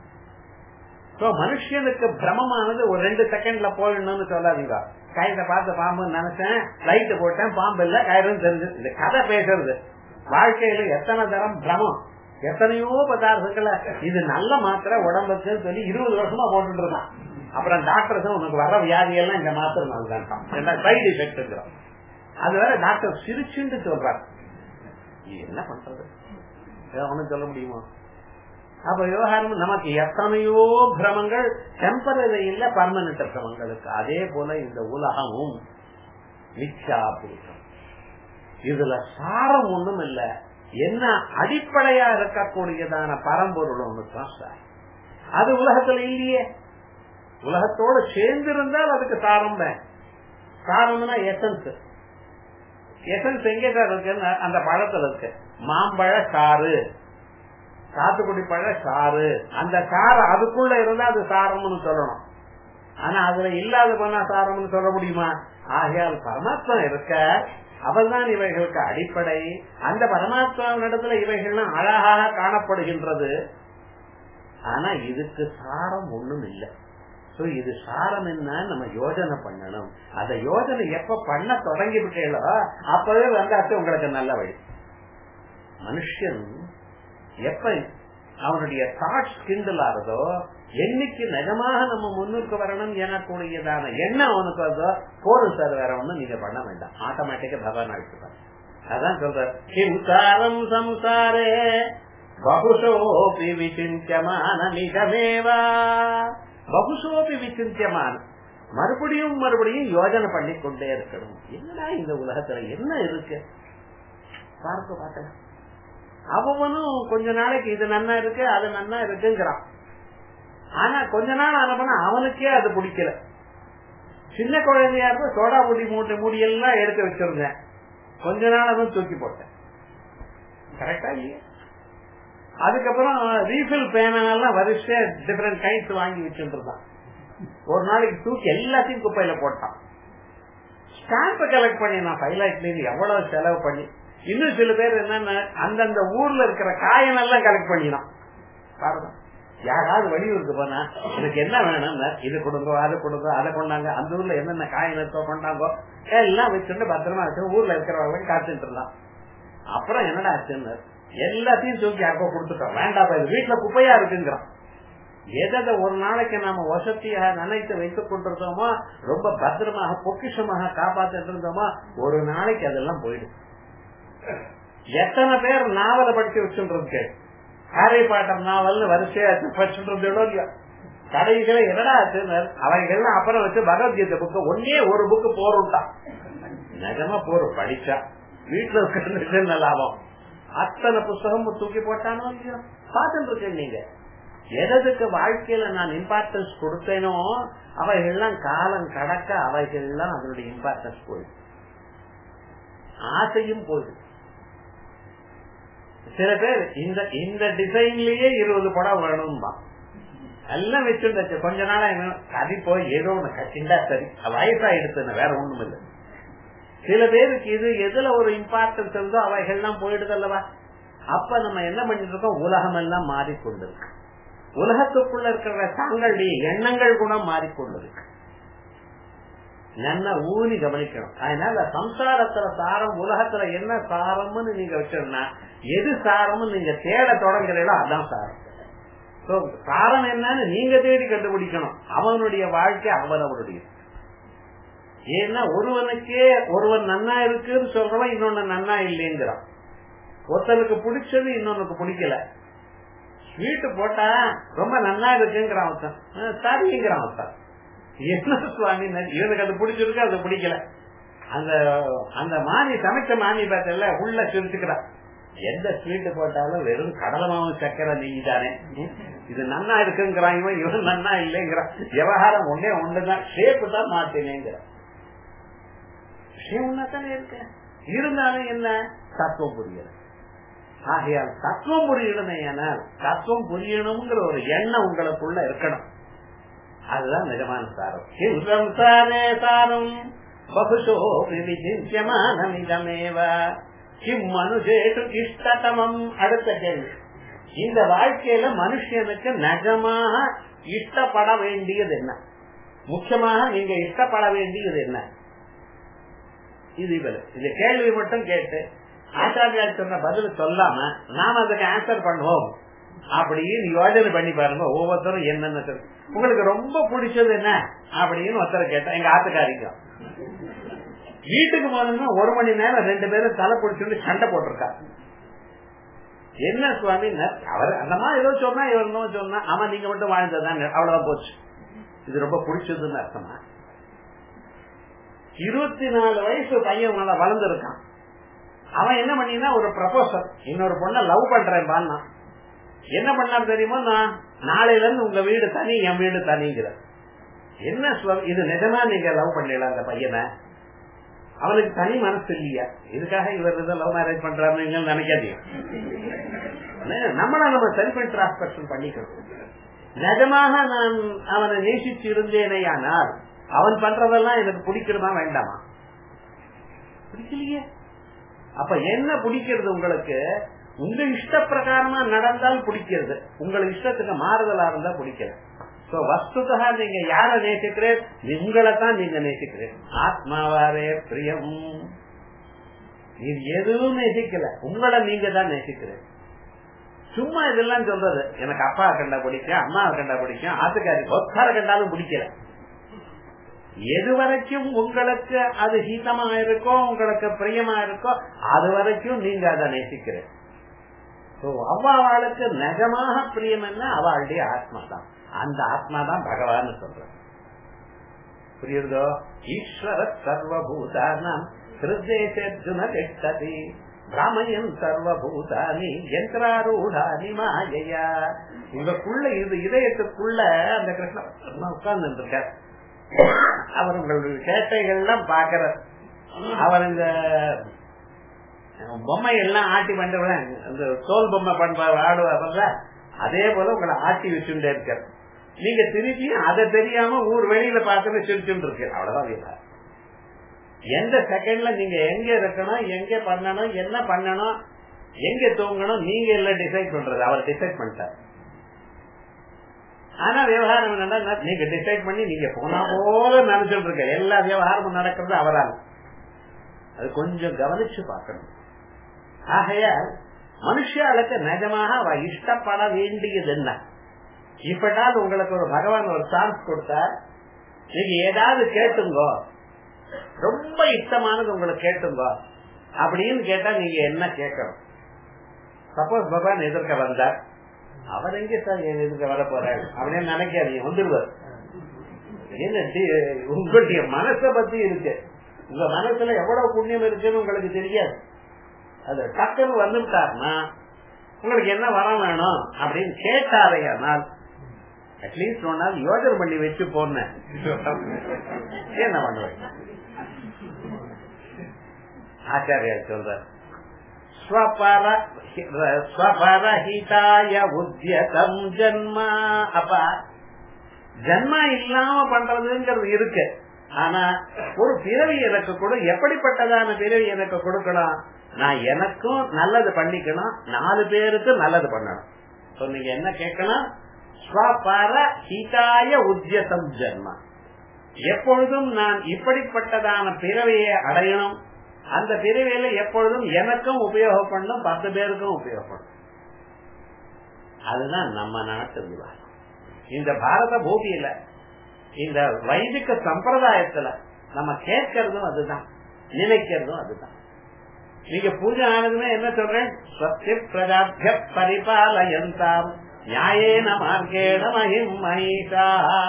A: மனுஷனுக்கு பிரமமானது ஒரு ரெண்டு செகண்ட்ல போயிடணும்னு சொல்லாதீங்க. கயிறை பார்த்து பாம்பு நினைச்சேன், லைட்டு போட்டேன், பாம்பு இல்ல, கயிறுன்னு தெரிஞ்சு. இந்த கதை பேசுறது வாழ்க்கையில எத்தனை தரம் பிரமம், எத்தனையோ பதார்த்தங்களை இது நல்ல மாத்திரை உடம்புக்கு சொல்லி இருபது வருஷமா போட்டுட்டு இருக்கான். அப்புறம் டாக்டர் உனக்கு வர வியாதி எல்லாம் இந்த மாத்திரை நல்லதான் சைடு எஃபெக்ட். அது வேற டாக்டர் சிரிச்சுட்டு சொல்றாரு. என்ன பண்றது, ஒன்னும் சொல்ல முடியுமா? அப்ப விவகாரம் நமக்கு எத்தனையோ பிரமங்கள் டெம்பரரி இல்ல, பர்மனன்ட் பிரமங்களுக்கு. அதே போல இந்த உலகமும் மிச்சாபூதம். இதுல சாரம் ஒண்ணும் இல்ல. என்ன அடிப்படையா இருக்கக்கூடியதான பரம்பொருள் ஒண்ணு தான் சார். அது உலகத்துல இல்லையே. உலகத்தோடு சேர்ந்து இருந்தால் அதுக்கு சாரம் தான். சாரம்னா எசன்ஸ். எசன்ஸ் எங்க சார் இருக்கு? அந்த பழத்துல இருக்கு. மாம்பழ சாறு, சாத்துக்குடி பழ சாறு. அந்த சாறு அதுக்குள்ள இருந்தா அது சாரம்னு சொல்லணும். ஆனா அதுல இல்லாத பண்ணா சாரம்னு சொல்ல முடியுமா? ஆகையால் பரமாத்மா இருக்க, அவர்தான் இவைகளுக்கு அடிப்படை. அந்த பரமாத்மாவினிடத்துல இவைகள்லாம் அழகாக காணப்படுகின்றது. ஆனா இதுக்கு சாரம் ஒண்ணும் இல்லை. இது சாரம் என்ன நம்ம யோஜனை பண்ணணும். அந்த யோஜனை எப்ப பண்ண தொடங்கி விட்டீங்களோ அப்பவே வந்தாச்சு உங்களுக்கு நல்ல வழி. மனுஷன் எப்ப அவனுடைய தாட்ஸ் கிண்டல் ஆறதோ, என்னைக்கு நிஜமாக நம்ம முன்னுக்கு வரணும் எனக்கூடியதான எண்ணம் அவனுக்கு வருதோ, போதும் சார் வேற ஒண்ணும் நீங்க பண்ண வேண்டாம், ஆட்டோமேட்டிக்கா பகவான் அழைச்சுப்பார். அதான் சொல்றார், ஹிம்சாரம் சம்சாரே பகுஷோபி விசிந்தியமான மிகமேவா. பகுஷோபி விசிந்தியமான, மறுபடியும் மறுபடியும் யோஜனை பண்ணி கொண்டே இருக்கணும். என்னடா இந்த உலகத்துல என்ன இருக்கு பார்க்க பார்க்க. அவனும் கொஞ்ச நாளைக்கு இது நன்னா இருக்கு அது நன்னா இருக்குங்கிறான். ஆனா கொஞ்ச நாள் ஆனப்பனா அவனுக்கே அது பிடிக்கல. சின்ன குழந்தையா இருக்க சோடா மூடி மூட்டை மூடியெல்லாம் எடுத்து வச்சிருந்தேன், கொஞ்ச நாள் அதுவும் தூக்கி போட்டேன். கரெக்டா இல்லையா? அதுக்கப்புறம் ரீஃபில் பேனெல்லாம் வரிசை டிஃபரெண்ட் கைண்ட்ஸ் வாங்கி வச்சுட்டு இருந்தான். ஒரு நாளைக்கு தூக்கி எல்லாத்தையும் குப்பையில போட்டான். ஸ்டாம்ப் கலெக்ட் பண்ணி நான் ஹைலைட்ல எவ்வளவு செலவு பண்ணி. இன்னும் சில பேர் என்னன்னா அந்தந்த ஊர்ல இருக்கிற காயினெல்லாம் கலெக்ட் பண்ணினான். பாருங்க, யாராவது வெளியூருக்கு போனா எனக்கு என்ன வேணும், இது கொடுங்க அது கொடுங்க அதை கொண்டாங்க, அந்த ஊர்ல என்னென்ன காயின் இருக்கோ கொண்டாங்கோ எல்லாம் வச்சுட்டு பத்திரமா வச்சு ஊர்ல இருக்கிறவங்களுக்கு காத்துட்டு இருந்தான். அப்புறம் என்னடா ஆச்சுன்னு எல்லாத்தையும் தூக்கி யாருக்கோ கொடுத்துட்டோம். வேண்டாம், இது வீட்டுல குப்பையா இருக்குங்கிறான். எதை ஒரு நாளைக்கு நாம வசதியாக நினைத்து வைத்துக் கொண்டிருந்தோமோ, ரொம்ப பத்திரமாக பொக்கிஷமாக காப்பாத்திட்டு இருந்தோமோ, ஒரு நாளைக்கு அதெல்லாம் போயிடும். எத்தனை பேர் நாவலை படிச்சு வச்சுருக்கு, ஹாரி பாட்டர் நாவல்னு வரிசையா படிச்சுட்டு இருந்தோம் இல்லையா? கடைகளை என்னடா அவைகள்லாம் அப்புறம் வச்சு பகவத்கீதை புக்கு ஒன்னே ஒரு புக்கு போருட்டான். நிஜமா போரும் படிச்சா வீட்டுல இருக்கிறது நல்ல லாபம். அத்தனை புஸ்தகம் தூக்கி போட்டானோ இல்லையோ பார்த்துட்டு இருக்கேன். நீங்க எதுக்கு வாழ்க்கையில நான் இம்பார்ட்டன்ஸ் கொடுத்தேனோ அவைகள்லாம் காலம் கடக்க அவைகள்லாம் அதனுடைய இம்பார்ட்டன்ஸ் போயிடும், ஆசையும் போயிடும். சில பேர் இந்த இந்த டிசைன்லயே இருபது படம் வேணும்பா எல்லாம் வச்சுருந்தாச்சு. கொஞ்ச நாளா என்ன அது போய் ஏதோ ஒண்ணு கட்டிண்டா சரி, வயசா எடுத்துன வேற ஒண்ணும் இல்லை. சில பேருக்கு இது எதுல ஒரு இம்பார்ட்டன்ஸ் இருந்தோ அவைகள்லாம் போயிடுது அல்லவா. அப்ப நம்ம என்ன பண்ணிட்டு இருக்கோம், உலகம் எல்லாம் மாறிக்கொண்டிருக்கு. உலகத்துக்குள்ள இருக்கிற தாங்களுடைய எண்ணங்கள் கூட மாறிக்கொண்டிருக்கு. என்ன ஊனி கவனிக்கணும். அதனால சம்சாரத்துல சாரம், உலகத்துல என்ன சாரம்னு நீங்க வச்சோம்னா எது சாரம்னு நீங்க தேட தொடங்குறீங்களோ அதான் சாரம். சாரம் என்னன்னு நீங்க தேடி கண்டுபிடிக்கணும். அவனுடைய வாழ்க்கை அவனவனுடைய. ஏன்னா ஒருவனுக்கே ஒருவன் நன்னா இருக்குன்னு சொல்றவன் இன்னொன்னு நன்னா இல்லைங்கிறான். ஒருத்தனுக்கு பிடிச்சது இன்னொன்னுக்கு பிடிக்கல. ஸ்வீட்டு போட்டா ரொம்ப நல்லா இருக்குங்கிறான் ஒருத்தன், சரிங்கிறான் ஒருத்தன். என்ன சுவாமி இவனுக்கு அது பிடிச்சிருக்கு, அது பிடிக்கல. அந்த அந்த மாமி சமைச்ச மாமி பார்த்தல உள்ள சிரிச்சுக்கிறான். எந்த ஸ்வீட்டு போட்டாலும் வெறும் கடலை மாவு சக்கரை நெய் தானே, இது நன்னா இருக்குங்கிறான் இவன், இவன் நன்னா இல்லைங்கிறான். விவகாரம் ஒன்னே ஒண்ணுதான், ஷேப்பு தான் மாத்தினேங்கிறான். விஷயம் ஒன்னாத்தானே இருக்க, இருந்தாலும் என்ன தத்துவம் புரியல. ஆகையால் தத்துவம் புரியணுமே, ஆனால் தத்துவம் புரியணுங்கிற ஒரு எண்ணம் உங்களுக்குள்ள இருக்கணும். அதுதான் நிஜமான சாரம். சாரே சாரம் பகுஷோ விவிச்சியமானமிதமேவ கிம் மனுஷேஷு இஷ்டதமம். அடுத்த கேள்வி, இந்த வாழ்க்கையில மனுஷனுக்கு நிஜமாக இஷ்டப்பட வேண்டியது என்ன? முக்கியமாக நீங்க இஷ்டப்பட வேண்டியது என்ன? இது இந்த கேள்வி மட்டும் கேட்டு ஆச்சாரியார் சொன்ன பதில் சொல்லாம நாம அதுக்கு ஆன்சர் பண்ணுவோம் அப்படின்னு யோஜனை பண்ணி பாருங்க. ஒவ்வொருத்தரும் என்னென்ன சொல்லு, உங்களுக்கு ரொம்ப பிடிச்சது என்ன அப்படின்னு ஒருத்தரை கேட்டா, எங்க ஆத்துக்காரிக்கும் வீட்டுக்கு போனோம்னா ஒரு மணி நேரம் ரெண்டு பேரும் தலை பிடிச்சுட்டு சண்டை போட்டிருக்கா. என்ன சுவாமி அவர் அந்த மாதிரி ஏதோ சொன்னா இவர் சொன்னா, ஆமா நீங்க மட்டும் வாழ்ந்ததான் அவ்வளவுதான் போச்சு. இது ரொம்ப பிடிச்சதுன்னு அர்த்தமா? இருபத்தி நாலு வயசு பையன் வளர்ந்து இருக்கான். அவன் என்ன பண்ணினா ஒரு ப்ரப்போசல், இன்னொரு பொண்ண லவ் பண்றேன் பான்னா. என்ன பண்ணாரு தெரியுமோ, நான் நாளையில இருந்து உங்க வீடு தனி என் வீடு தனிங்கிற. என்ன சுவாமி இது நிஜமா நீங்க லவ் பண்ணல அந்த பையனை? அவனுக்கு தனி மனசு இல்லையா? இதுக்காக இவர் லவ் மேரேஜ் பண்றாருன்னு நினைக்காதீங்க. நம்மள நம்ம செல்ஃப் இன்ட்ராஸ்பெக்ஷன் பண்ணிக்கணும். நிஜமாக நான் அவனை நேசிச்சு இருந்தேனே, ஆனால் அவன் பண்றதெல்லாம் எனக்கு பிடிக்கிறதா வேண்டாமா? பிடிக்கலையே. அப்ப என்ன பிடிக்கிறது உங்களுக்கு? உங்க இஷ்ட பிரகாரமா நடந்தால் பிடிக்கிறது, உங்களுக்கு இஷ்டத்துக்கு மாறுதலா இருந்தா பிடிக்கல. வஸ்துதா நீங்க யார நேசிக்கிறேன்? உங்களை தான் நீங்க நேசிக்கிறேன். ஆத்மாவாரே பிரியம். நீங்க எதுவும் நேசிக்கல, உங்களை நீங்க தான் நேசிக்கிறேன். சும்மா இதெல்லாம் சொல்றது, எனக்கு அப்பா கண்டா பிடிக்கும், அம்மாவை கண்டா பிடிக்கும், ஆத்துக்காரி ஒத்தார கண்டாலும் பிடிக்கல. எது வரைக்கும் உங்களுக்கு அது ஹீதமா இருக்கோ, உங்களுக்கு பிரியமா இருக்கோ, அது வரைக்கும் நீங்க அதை நேசிக்கிறேன். அவ்வாளுக்கு நிஜமாக பிரியம் என்ன? அவளுடைய ஆத்மா தான். அந்த ஆத்மா தான் பகவான் சொல்ற. புரியுதோ? ஈஸ்வர சர்வபூதானாம் ஹிருதேஷர்ஜுன திஷ்டதி பிராமயன் சர்வபூதானி யந்திராரூடானி மாயையா. உங்களுக்குள்ள இது இதயத்துக்குள்ள அந்த கிருஷ்ணன் உட்கார்ந்து இருக்கார். அவர் உங்களுடைய சேட்டைகள்லாம் பாக்குற, அவர் இந்த பொம்மை எல்லாம் ஆட்டி பண்றவன், இந்த தோல் பொம்மை பண்ற ஆடுவார்ல, அதே போல உங்களை ஆட்டி வச்சுட்டே இருக்கார். நீங்க திருப்பி அதை தெரியாம ஊர் வெளியில பார்த்து சிரிச்சுட்டு இருக்கு. அவ்வளவுதான். எந்த செகண்ட்ல நீங்க எங்க இருக்கணும், எங்க பண்ணணும், என்ன பண்ணணும், எங்க தூங்கணும், நீங்க எல்லாம் டிசைட் பண்றது. அவர் டிசைட் பண்ணிட்டார். ஆனா விவகாரம் என்னன்னா, நீங்க டிசைட் பண்ணி நீங்க போனா போல நினைச்சிட்டு இருக்க. எல்லா விவகாரமும் நடக்கிறது அவரால். அது கொஞ்சம் கவனிச்சு பார்க்கணும். ஆகையால் மனுஷாளுக்கு நிஜமாக அவ இஷ்டப்பட வேண்டியது என்ன? இப்படாது உங்களுக்கு ஒரு பகவான் ஒரு சான்ஸ் கொடுத்தா, நீங்க ஏதாவது கேட்டுங்கோ, ரொம்ப இஷ்டமானது உங்களுக்கு கேட்டுங்கோ அப்படின்னு கேட்டா நீங்க என்ன கேட்கணும்? சப்போஸ் பகவான் எதிர்க்க வந்தார், அவர் எங்க சார் எதிர்க்க வர போறாரு அப்படின்னு நினைக்காதீங்க, வந்துடுவார். உங்களுடைய மனசை பத்தி இருக்கு, உங்க மனசுல எவ்வளவு புண்ணியம் இருக்குன்னு உங்களுக்கு தெரியாது. அது டக்குன்னு வந்துட்டாருன்னா உங்களுக்கு என்ன வர வேணும் அப்படின்னு கேட்டாரையானால் அட்லீஸ்ட் ஒரு நாள் யோஜனை பண்ணி வச்சு போனேன் என்ன பண்ணுவேன். ஆச்சாரியார் சொல்ற ஸ்வபரஹிதாய உத்யதம் ஜன்மா. அப்ப ஜன்மா இல்லாம பண்றதுங்கிறது இருக்கு. ஆனா ஒரு பிறவி எனக்கு கொடு, எப்படிப்பட்டதான பிறவி எனக்கு கொடுக்கணும்? நான் எனக்கும் நல்லது பண்ணிக்கணும், நாலு பேருக்கு நல்லது பண்ணணும். நீங்க என்ன கேட்கணும்? ஸ்வபரஹிதாய உத்யதம் ஜன்மா. எப்பொழுதும் நான் இப்படிப்பட்டதான பிறவியை அடையணும், அந்த பிறவியில எப்பொழுதும் எனக்கும் உபயோகப்படணும், பத்து பேருக்கும் உபயோகப்படும். அதுதான் நம்ம நாட்டு விவாதம். இந்த பாரத பூமியில இந்த வைதிக சம்பிரதாயத்துல நம்ம கேட்கறதும் அதுதான், நினைக்கிறதும் அதுதான். நீங்க பூஜை ஆனதுமே என்ன சொல்றேன்? சத்ய பிரஜாபிய பரிபாலயந்தாம் நியாயேன மார்க்கேண மஹிம் மஹீஷா.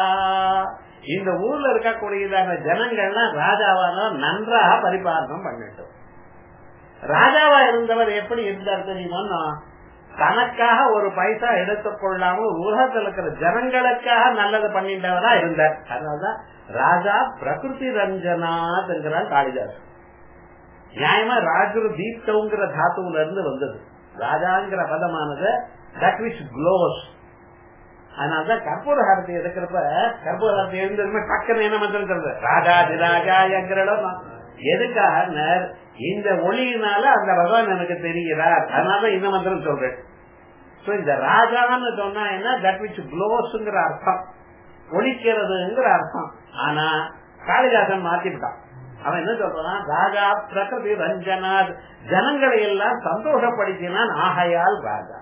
A: இந்த ஊர்ல இருக்கக்கூடியதான ஜனங்கள்லாம் ராஜாவான நன்றாக பரிபாலனம் பண்ணிட்டோம். ராஜாவா இருந்தவர் எப்படி இருந்தார் தெரியுமா? தனக்காக ஒரு பைசா எடுத்துக் கொள்ளாமல் உலகத்தில் இருக்கிற ஜனங்களுக்காக நல்லது பண்ணிட்டவரா இருந்தார். அதனாலதான் ராஜா பிரகிருதி ரஞ்சனாத்ங்கிறார் காளிதாஸ். நியாயமா ராஜுரு தீப்தங்கிற தாத்துவுல இருந்து வந்தது. ராஜாங்கிற பதமானது தட் விச் க்ளோஸ். அதனாலதான் கற்பூர ஹாரதி எடுக்கிறப்ப கற்பூர ஹாரதி எழுந்ததுமே பக்கம் என்ன மந்திரம் சொல்றது? ராஜாதி ராஜாங்கிற இடம். எதுக்காக? இந்த ஒளியினால அந்த பகவான் எனக்கு தெரிகிறார், அதனால இந்த மந்திரம் சொல்றேன். இந்த ராஜான்னு சொன்னா என்ன? தட் விச் க்ளோஸ்ங்கிற அர்த்தம், ஒளிக்கிறதுங்கிற அர்த்தம். ஆனா காளிதாசன் மாத்திவிட்டான். அவன் என்ன சொல்றான்? ராஜா பிரகிருதி ரஞ்சனாத், ஜனங்களை எல்லாம் சந்தோஷப்படுத்தினான், ஆகையால் ராஜா.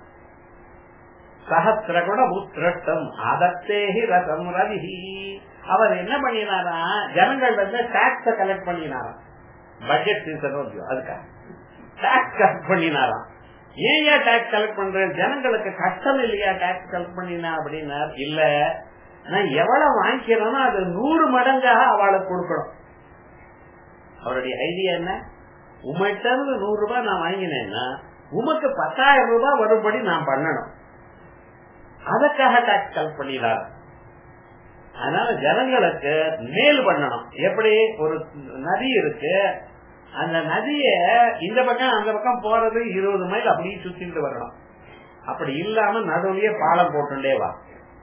A: சஹஸ்ரகுண புத்திரட்டம் அதத்தேஹி ரதம் ரவிஹி. அவர் என்ன பண்ணினாரா? ஜனங்கள் வந்து டாக்ஸ கலெக்ட் பண்ணினாராம். பட்ஜெட் அதுக்காக டாக்ஸ் கலெக்ட் பண்ணினாராம். ஏன் டாக்ஸ் கலெக்ட் பண்றேன்? ஜனங்களுக்கு கஷ்டம் இல்லையா டாக்ஸ் கலெக்ட் பண்ணினா அப்படின்னா? இல்ல, நான் எவ்வளவு வாங்கிக்கிறேனோ அது நூறு மடங்காக அவளுக்கு கொடுக்கணும். அவருடைய ஐடியா என்ன? உமட்ட இருந்து நூறு ரூபாய் நான் வாங்கினேன்னா உமக்கு பத்தாயிரம் ரூபாய் வரும்படி நான் பண்ணணும், அதுக்காக டாக்ஸ் கலெக்ட் பண்ணினார். அதனால ஜனங்களுக்கு மேல் பண்ணணும். எப்படி? ஒரு நதி இருக்கு, அந்த நதிய இந்த பக்கம் அந்த பக்கம் போறது இருபது மைல் அப்படியே சுத்திட்டு வரணும். அப்படி இல்லாம நடுவுலயே பாலம் போட்டுட்டே வா.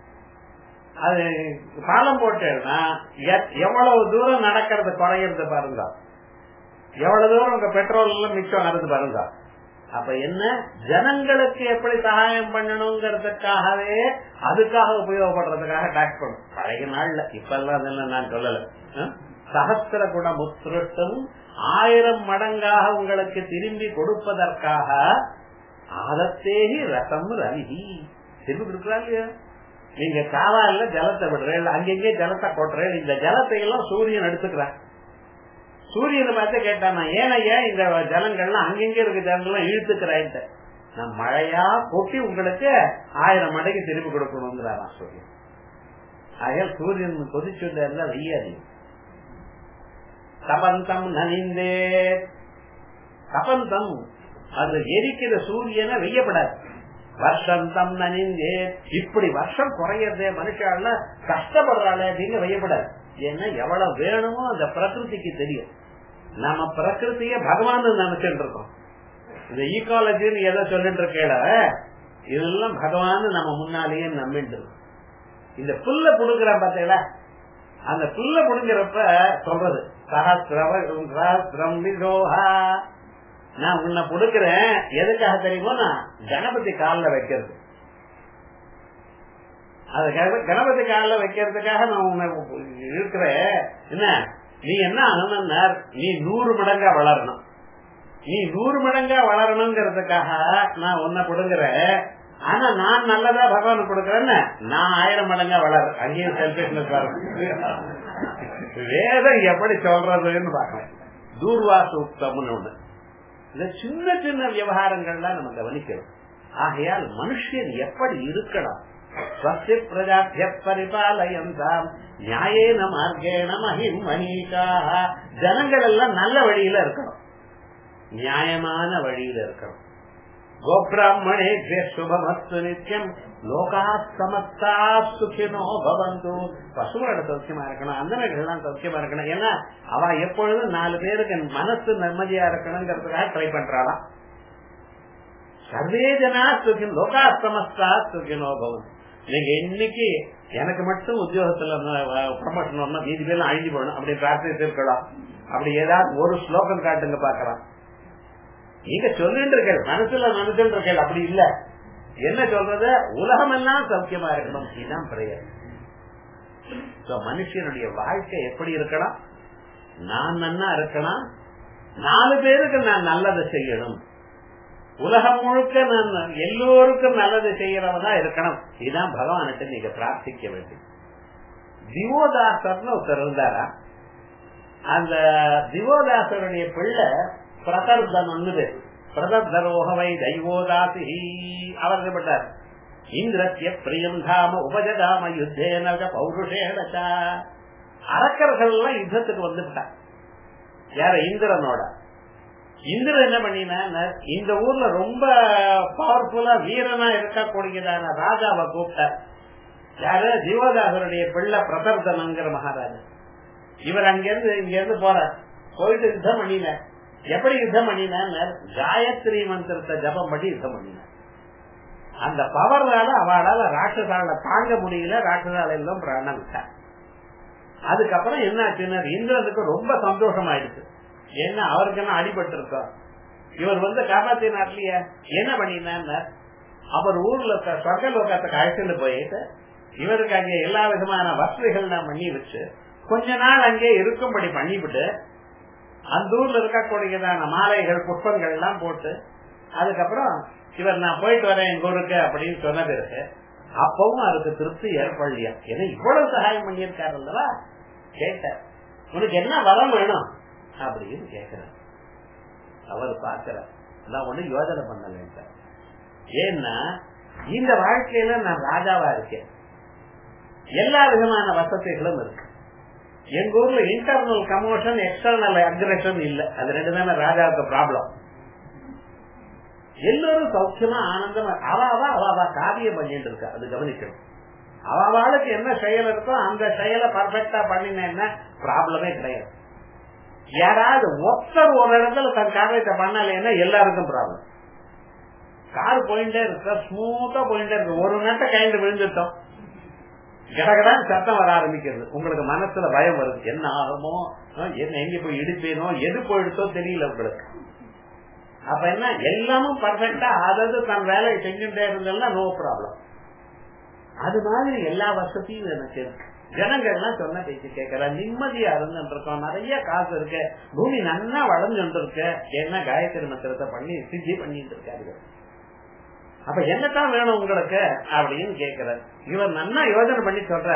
A: அது பாலம் போட்டேன்னா எவ்வளவு தூரம் நடக்கிறது குறையிறது பாருங்க, எவ்வளவு தூரம் உங்க பெட்ரோல் எல்லாம் மிச்சம் ஆகுது பாருங்க. அப்ப என்ன? ஜனங்களுக்கு எப்படி சகாயம் பண்ணணுங்கிறதுக்காகவே அதுக்காக உபயோகப்படுறதுக்காக டாக்ஸ் பண்ணும். பழைய நாள்ல, இப்ப எல்லாம் அதெல்லாம் நான் சொல்லல. சஹஸ்ர குண முத்திருட்டும், ஆயிரம் மடங்காக உங்களுக்கு திரும்பி கொடுப்பதற்காக அதத்தேகி ரசம் ரவிஹி. திரும்பி கொடுக்குறாங்க. நீங்க காவால ஜலத்தை விடுறேன், அங்கெங்கே ஜலத்தை கொட்டுறேன், இந்த ஜலத்தை எல்லாம் சூரியன் எடுத்துக்கிறான். சூரியனை பார்த்து கேட்டானா, ஏனையா இந்த ஜலங்கள்லாம் அங்கெங்க இருக்க ஜலங்கள்லாம் இழுத்துக்கிறேன், நான் மழையா கொட்டி உங்களுக்கு ஆயிரம் மடங்கு திருப்பி கொடுக்கணுங்கிறாராம் சூரியன். ஆகையால் சூரியன் கொதிச்சுட்டா இருந்தா வெய்யாது. தபந்தம் நனிந்தே, தபந்தம் அது எரிக்கிற சூரியனை வெய்யப்படாது. வருஷந்தம் நனிந்தே, இப்படி வருஷம் குறையறதே மனுஷால கஷ்டப்படுறாள் அப்படின்னு வெய்யப்படாது. ஏன்னா எவ்வளவு வேணுமோ அந்த பிரகிருதிக்கு தெரியும். நம்ம பிரகிருத்திய பகவான் நினைச்சுட்டு இருக்கோம். இந்த ஈகாலஜின்னு எதை சொல்லிட்டு இருக்கேட, இதெல்லாம் பகவான் நம்ம முன்னாலேயே நம்பிட்டு இருக்கோம். இந்த புல்ல புடுங்குற பார்த்தீங்களா, அந்த புல்ல புடுங்குறப்ப சொல்றது சஹஸ்ரம் விரோஹா, நான் உன்னை புடுக்கிறேன் எதுக்காக தெரியுமோ, நான் கணபதி காலில் வைக்கிறது. அது கணபதி காலில் வைக்கிறதுக்காக நான் உன்னை இருக்கிறேன். என்ன நீ என்ன ஆகணும்னார், நீ நூறு மடங்கா வளரணும், நீ நூறு மடங்கா வளரணுங்கிறதுக்காக நான் உன்னை கொடுக்குறேன். ஆனா நான் நல்லதா பகவான் கொடுக்கறேன்னு நான் ஆயிரம் மடங்கா வளர. அங்கேயும் செல்ஃபிஷ்னஸ் வரும். வேதம் எப்படி சொல்றதுன்னு பாக்கிறேன். தூர்வா சூக்தம்னு ஒண்ணு. இந்த சின்ன சின்ன விவகாரங்கள்லாம் நம்ம கவனிக்கிறோம். ஆகையால் மனுஷன் எப்படி இருக்கணும்? ஸ்வஸ்தி பிரஜாபிய பரிபாலயந்தாம் நியாயேன மார்க்கேண மஹிம் மஹீஷாஹ. ஜனங்கள் எல்லாம் நல்ல வழியில இருக்கணும், நியாயமான வழியில இருக்கணும். கோபிராமணே சுபமஸ்து நித்தியம் லோகா சமஸ்தா சுகினோ பவந்து. பசுவோட சௌக்கியமா இருக்கணும், அந்த மாதிரிலாம் சௌக்கியமா இருக்கணும். ஏன்னா அவ எப்பொழுதும் நாலு பேருக்கு மனசு நிம்மதியா இருக்கணுங்கிறதுக்காக ட்ரை பண்றாளாம். சர்வே ஜனா சுகின் லோகா சமஸ்தா சுகினோ பவன். நீங்க இன்னைக்கு எனக்கு மட்டும் உத்தியோகத்துல ப்ரமோஷன் வரணும், மீதி பேர்ல அழிஞ்சு போகணும் அப்படி பிரார்த்தனை இருக்கலாம். அப்படி ஏதாவது ஒரு ஸ்லோகம் காட்டுங்க பாக்கலாம். நீங்க சொல்லிட்டு இருக்க மனசுல மனசுல இருக்க அப்படி இல்ல. என்ன சொல்றது? உலகம் எல்லாம் சௌக்கியமா இருக்கணும். இதுதான் பிரேயர். மனுஷனுடைய வாழ்க்கை எப்படி இருக்கலாம்? நான் நன்னா இருக்கணும், நாலு பேருக்கு நான் நல்லதை செய்யணும், உலகம் முழுக்க நான் எல்லோருக்கும் நல்லது செய்யறவதா இருக்கணும். இதுதான் பகவானுக்கு நீங்க பிரார்த்திக்க வேண்டும். திவோதாசர்னு ஒருத்தர் இருந்தாரா, அந்த திவோதாசருடைய பிள்ளை பிரதர்தன் ஒண்ணுது. பிரதர்தரோகவை தெய்வோதாசி அவர் பட்டார். இந்திரத்திய பிரியம் தாம உபஜதாம யுத்தேன பௌருஷேன. அரக்கர்கள் எல்லாம் யுத்தத்துக்கு வந்துட்டார். யார? இந்திரனோட. இந்திரன் என்ன பண்ணினா, இந்த ஊர்ல ரொம்ப பவர்ஃபுல்லா வீரனா இருக்கக்கூடியதான ராஜாவை கூப்பிட்டார். யாரு? திவோதாசருடைய பிள்ளை பிரதர்தனங்கிற மகாராஜா. இவர் அங்கிருந்து இங்க இருந்து போறார். போயிட்டு யுத்தம் பண்ணினார். எப்படி யுத்தம் பண்ணினார்? காயத்ரி மந்திரத்தை ஜபம் பண்ணி யுத்தம் பண்ணினார். அந்த பவர்னால அவளால ராட்சசால தாங்க முடியல. ராட்சசால எல்லாம் பிராணம் விட்டார். அதுக்கப்புறம் என்ன ஆச்சுன்னா, இந்திரனுக்கு ரொம்ப சந்தோஷம் ஆயிடுச்சு. ஏன்னா அவருக்கு என்ன அடிபட்டு இருக்கோம், இவர் வந்து காப்பாத்தினார்லயே. என்ன பண்ணினா, அவர் ஊர்ல சொர்க்கலோகத்துக்கு அழைச்சிட்டு போயிட்டு இவருக்கு அங்கே எல்லா விதமான வசதிகள் நான் பண்ணி வச்சு கொஞ்ச நாள் அங்கே இருக்கும்படி பண்ணிவிட்டு அந்த ஊர்ல இருக்கக்கூடியதான மாலைகள் புஷ்பங்கள் எல்லாம் போட்டு அதுக்கப்புறம் இவர் நான் போயிட்டு வரேன் எங்க ஊருக்கு அப்படின்னு சொன்ன பிறகு அப்பவும் அதுக்கு திருப்தி ஏற்படலையா. ஏன்னா இவ்வளவு சகாயம் பண்ணியிருக்காரு அல்லவா. கேட்ட உனக்கு என்ன வரம் வேணும் அப்படின்னு கேட்கிறார். அவர் பார்க்கிறார், நான் ஒண்ணு யோசனை பண்ணல. ஏன்னா இந்த வாழ்க்கையில நான் ராஜாவா இருக்கேன், எல்லா விதமான வசதிகளும் இருக்கு. எங்க ஊர்ல இன்டர்னல் கமோஷன் எக்ஸ்டர்னல் அக்ரஷன் இல்ல. அது ரெண்டு தானே ராஜாவுக்கு ப்ராப்ளம். எல்லோரும் சௌக்கியமா ஆனந்தமா அவாவா அவாவா காரியம் பண்ணிட்டு இருக்கா. அது கவனிக்கணும். அவாவாளுக்கு என்ன செயல் இருக்கோ அந்த செயலை பர்ஃபெக்டா பண்ணினா ப்ராப்ளமே கிடையாது. யாராவது ஒருத்தர் ஒரு இடத்துல தன் காரியத்தை பண்ணலைன்னா எல்லாருக்கும் ப்ராப்ளம். கார் போயிட்டே இருக்க, ஸ்மூத்தா போயிட்டே இருக்கு, ஒரு நேரத்தை கைந்து விழுந்துட்டோம், கடகடான்னு சத்தம் வர ஆரம்பிக்கிறது. உங்களுக்கு மனசுல பயம் வருது, என்ன ஆகுமோ, என்ன எங்க போய் இடிப்பேனோ, எது போயிடுத்தோ தெரியல உங்களுக்கு. அப்ப என்ன, எல்லாமும் பர்ஃபெக்டா அதாவது தன் வேலையை செஞ்சுட்டே இருந்தா நோ ப்ராப்ளம். அது மாதிரி எல்லா வசதியும் எனக்கு இருக்கு. ஜனங்கள்லாம் சொன்ன பேச்சு கேட்கற, நிம்மதியா இருந்துட்டு இருக்கோம், நிறைய காசு இருக்கு, பூமி நன்னா வளர்ந்துட்டு இருக்கு. ஏன்னா காயத்ரி மந்திரத்தை பண்ணி சித்தி பண்ணிட்டு இருக்காரு. அப்ப என்னத்தான் வேணும் உங்களுக்கு அப்படின்னு கேட்கிற. இவர் நன்னா யோசனை பண்ணி சொல்ற,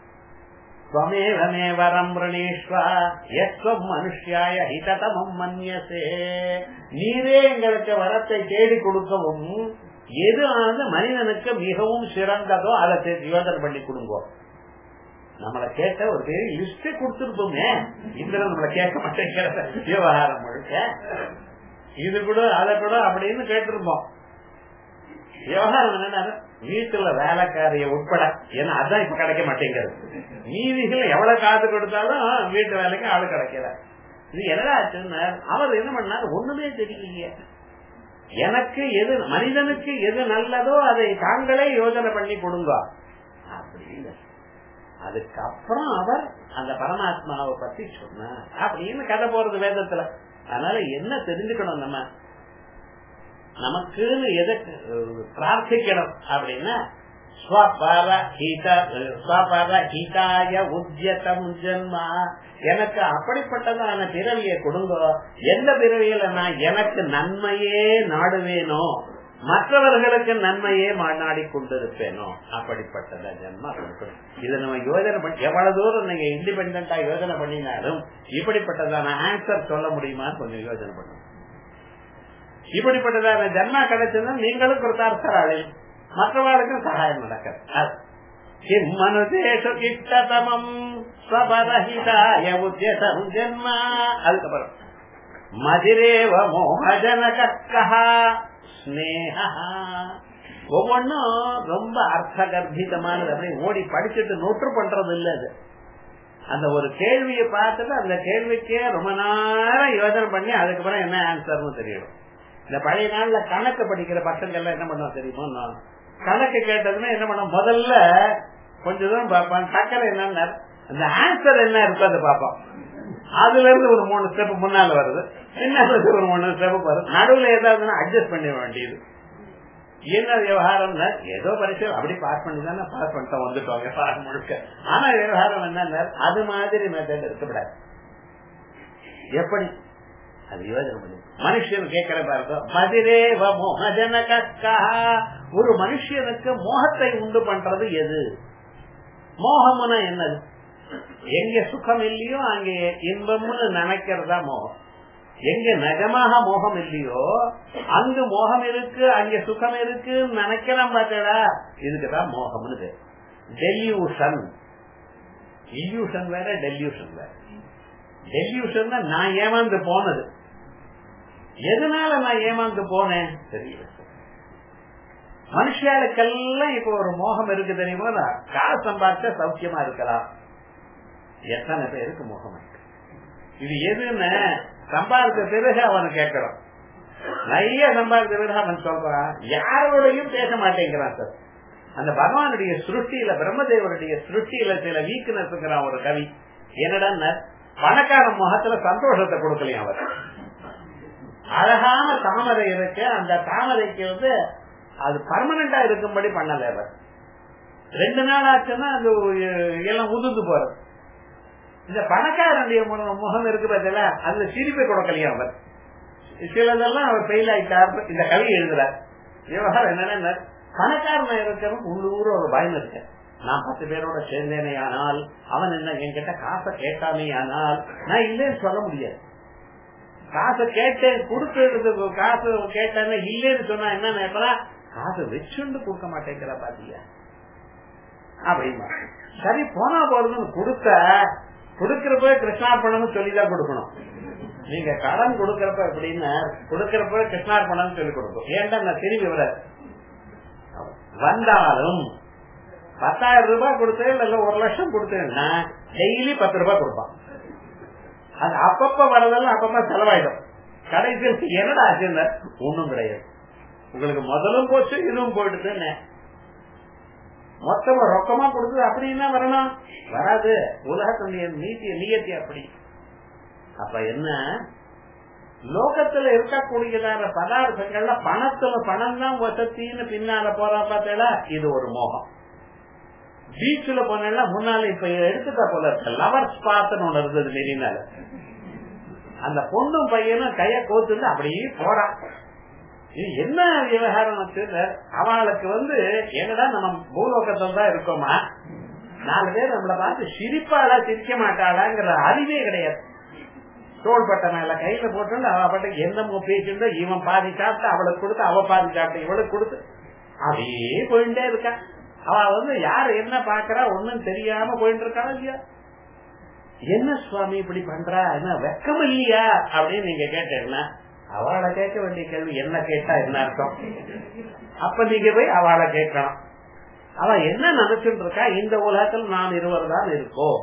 A: மனுஷியாய ஹிததமம் மன்யசே, நீரே எங்களுக்கு வரத்தை தேடி கொடுக்கவும் எது ஆனது மனிதனுக்கு மிகவும் சிறந்ததோ அதை யோசனை பண்ணி கொடுங்க. நம்மளை கேட்ட ஒரு பெரிய லிஸ்ட் கொடுத்துருப்போமே, இதுல நம்மளை கேட்க மாட்டேங்கிற விவகாரம் முழுக்க இது கூட அதை கூட அப்படின்னு கேட்டிருப்போம். விவகாரம் என்னன்னா, வீட்டுல வேலைக்காரிய உட்பட, ஏன்னா அதான் இப்ப கிடைக்க மாட்டேங்கிறது. நீதிகள் எவ்வளவு காசு கொடுத்தாலும் வீட்டு வேலைக்கு ஆளு கிடைக்கல. இது என்னடாச்சுன்னு அவர் என்ன பண்ணாரு, ஒண்ணுமே தெரியலையே, எனக்கு எது மனிதனுக்கு எது நல்லதோ அதை தாங்களே யோசனை பண்ணி கொடுங்க அப்படின்னு. அதுக்கப்புறம் அவர் அந்த பரமாத்மாவை பத்தி சொன்னார் அப்படின்னு கதை போறது வேதத்துல. அதனால என்ன தெரிஞ்சுக்கணும், நம்ம நமக்குன்னு எதை பிரார்த்திக்கணும் அப்படின்னா, எனக்கு அப்படிப்பட்டதான பிறவியை கொடுங்க, எந்த பிறவியில நான் எனக்கு நன்மையே நாடுவேனோ, மற்றவர்களுக்கு நன்மையே நாடி கொண்டிருப்பேனோ அப்படிப்பட்டத ஜென்மா கொடுக்கணும். இதை நம்ம யோசனை பண்ணி எவ்வளவு தூரம் நீங்க இண்டிபெண்டா யோசனை பண்ணினாலும் இப்படிப்பட்டதான ஆன்சர் சொல்ல முடியுமான்னு கொஞ்சம் யோசனை பண்ணுங்க. இப்படிப்பட்டதான ஜன்மா கிடைச்சதுன்னா நீங்களும் கிருத்தார்த்தராளி, மற்றவர்களுக்கும் சகாயம் நடக்கிறது. அதுக்கப்புறம் மதிரேவ மோகஜனகா ஸ்னேகா, ஒவ்வொன்னும் ரொம்ப அர்த்த கர்ப்பிதமானது. அப்படி ஓடி படிச்சுட்டு நோட்டு பண்றது இல்ல. அது அந்த ஒரு கேள்வியை பார்த்துட்டு அந்த கேள்விக்கே ரொம்ப நேரம் யோசனை பண்ணி அதுக்கப்புறம் என்ன ஆன்சர்னு தெரியணும். இந்த பழைய நாள்ல கணக்கு படிக்கிற பசங்க எல்லாம் என்ன பண்ணா தெரியுமா, கணக்கு கேட்டதுன்னா என்ன பண்ண முதல்ல கொஞ்சம் தூரம் பார்ப்பான், டக்கரை என்னன்னா அந்த ஆன்சர் என்ன இருக்கு அதை பார்ப்பான். அதுல இருந்து ஒரு மூணு ஸ்டெப் முன்னால வருது, பின்னால ஒரு மூணு ஸ்டெப் வருது, நடுவுல ஏதாவது அட்ஜஸ்ட் பண்ண வேண்டியது. என்ன விவகாரம் ஏதோ பரிசு அப்படி பாஸ் பண்ணி தானே பாஸ் பண்ணிட்டோம் வந்துட்டோங்க பாஸ் முழுக்க. ஆனா விவகாரம் என்ன அது மாதிரி மெத்தட் இருக்கக்கூடாது. எப்படி அது யோஜனை பண்ணி மனுஷன் கேட்கிற பாருங்க, மதிரேவ மோகஜனகா, ஒரு மனுஷனுக்கு மோகத்தை உண்டு பண்றது எது? மோகம்னா என்னது? எங்க சுகம் இல்லையோ அங்கே இன்பம்னு நினைக்கிறதா மோகம். எங்க நிஜமாக மோகம் இல்லையோ அங்கு மோகம் இருக்கு, அங்க சுகம் இருக்கு நினைக்கலாம் பார்த்தா, இதுக்குதான் மோகம்னு பேர். டெல்யூஷன். இல்யூஷன் வேற, டெல்யூஷன் வேற. டெல்யூஷன் நான் ஏமாந்து போனது. எதனால நான் ஏமாந்து போனேன் தெரியல. மனுஷாளுக்கெல்லாம் இப்ப ஒரு மோகம் இருக்கு தெரியுமா, காசு சம்பாதிச்சா சௌக்கியமா இருக்கலாம். எத்தனை பேருக்கு மோகம் இருக்கு? இது எதுன்னு சம்பாதித்த பிறகு அவனை கேட்கறோம். நிறைய சம்பாதித்த பிறகு அவன் சொல்றான், யாரோடையும் பேச மாட்டேங்கிறான் சார். அந்த பகவானுடைய சிருஷ்டியில, பிரம்மதேவருடைய சிருஷ்டியில சில வீக்னஸ் இருக்கிறான் ஒரு கவி. என்னடா பணக்கார முகத்துல சந்தோஷத்தை கொடுக்கலையும் அவர். அழகான தாமரை இருக்கு, அந்த தாமரைக்கு வந்து அது பர்மனண்டா இருக்கும்படி பண்ணல அவர். ரெண்டு நாள் ஆச்சுன்னா அது எல்லாம் உதிர்ந்து போறது. இந்த பணக்காரனுடைய முகம் இருக்கு பார்த்தல, அதுல சிரிப்பை கொடுக்கலையும் அவர். சிலதெல்லாம் அவர் ஃபெயில் ஆயிட்டார். இந்த கவி எழுதுறார். விவகாரம் என்னன்னா, பணக்காரன் இருக்கிறவங்க உள்ளூர் ஒரு பயம் இருக்கு. நான் பத்து பேரோட சேர்ந்தேனே ஆனால் அவன் என்ன என்கிட்ட காசை கேட்டானே ஆனால் நான் இல்லைன்னு சொல்ல முடியாது. காசை கேட்டேன் கொடுத்து காசு கேட்டானே இல்லைன்னு சொன்னா என்ன நினைப்பா, காசு வச்சுண்டு கொடுக்க மாட்டேங்கிற பாத்தியா அப்படிமா. சரி போனா போறதுன்னு கொடுத்த கொடுக்கறப்ப கிருஷ்ணார்பணம் சொல்லிதான் கொடுக்கணும். நீங்க கடன் கொடுக்கறப்ப எப்படின்னு கொடுக்கறப்ப கிருஷ்ணார்பணம் சொல்லி கொடுக்கும். ஏன்டா நான் திரும்பி வர வந்தாலும் பத்தாயிரம் ரூபாய் கொடுத்தேன் இல்ல ஒரு லட்சம் கொடுத்தேன்னா டெய்லி பத்து ரூபாய் கொடுப்பான். அது அப்பப்ப வரதெல்லாம் அப்பப்ப செலவாயிடும். கடைசியில் என்னடா ஆச்சுன்னா ஒண்ணும் கிடையாது. உங்களுக்கு முதலும் போச்சு இதுவும் போயிடுச்சு. மொத்தமா ரொக்கமா கொடுத்து அப்படின்னா வரணும் வராது. உலகத்துடைய நீதி நியத்தி அப்படி. அப்ப என்ன லோகத்துல இருக்கக்கூடியதான பதார்த்தங்கள்ல பணத்துல பணம் தான் வசத்தின்னு பின்னால போறா பார்த்தா இது ஒரு மோகம். பீச்சுல போனா முன்னால இப்ப எடுத்துட்டா போல இருக்கு லவர் ஸ்பாட்னு ஒண்ணு இருந்தது மெரினால. அந்த பொண்ணும் பையனும் கைய கோத்துட்டு அப்படியே போறான். என்ன விவகாரம் அவளுக்கு வந்து என்னடா நம்ம பூலோகத்தில் தான் இருக்கோமா, நாலு பேர் நம்மளை பார்த்து சிரிப்பாளா சிரிக்க மாட்டாளாங்கிற அறிவே கிடையாது. தோள்பட்ட மேல கையில போட்டு அவ பாட்டுக்கு என்னமோ பேசிட்டு இவன் பாதி சாப்பிட்டு அவளுக்கு கொடுத்து அவ பாதி சாப்பிட்டு இவளுக்கு கொடுத்து அப்படியே போயிட்டே இருக்கா. அவ வந்து யாரு என்ன பாக்குறா ஒன்னும் தெரியாம போயிட்டு இருக்கா இல்லையா. என்ன சுவாமி இப்படி பண்றா, என்ன வெக்கம் இல்லையா அப்படின்னு நீங்க கேட்டீங்கன்னா அவளை கேட்க வேண்டிய கேள்வி என்ன கேட்டா என்ன அர்த்தம். அப்ப நீங்க போய் அவளை கேட்கணும். அவ என்ன நினைச்சுட்டு இருக்கா, இந்த உலகத்தில் நாம் இருவர் தான் இருக்கோம்.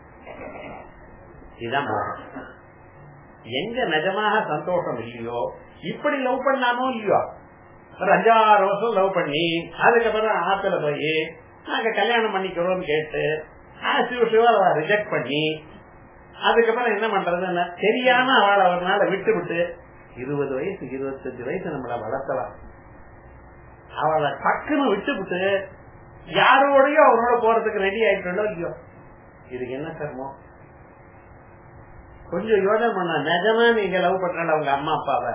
A: இதான் எங்க நிஜமாக சந்தோஷம் இல்லையோ இப்படி லவ் பண்ணானோ இல்லையோ ஒரு அஞ்சாறு வருஷம் லவ் பண்ணி அதுக்கப்புறம் ஆத்துல போய் நாங்க கல்யாணம் பண்ணிக்கிறோம் கேட்டு ரிஜெக்ட் பண்ணி அதுக்கப்புறம் என்ன பண்றதுன்னு தெரியாம அவளை ஒரு நாளை விட்டு விட்டு இருபது வயசு இருபத்தஞ்சு வயசு நம்மள வளர்த்தலாம். அவளை டக்குன்னு விட்டு விட்டு யாரோடையோ அவரோட போறதுக்கு ரெடி ஆயிட்டோ இல்லையோ இதுக்கு என்ன கர்மம். கொஞ்சம் யோசனை பண்ண. நிஜமா நீங்க லவ் பண்ற அவங்க அம்மா அப்பாவை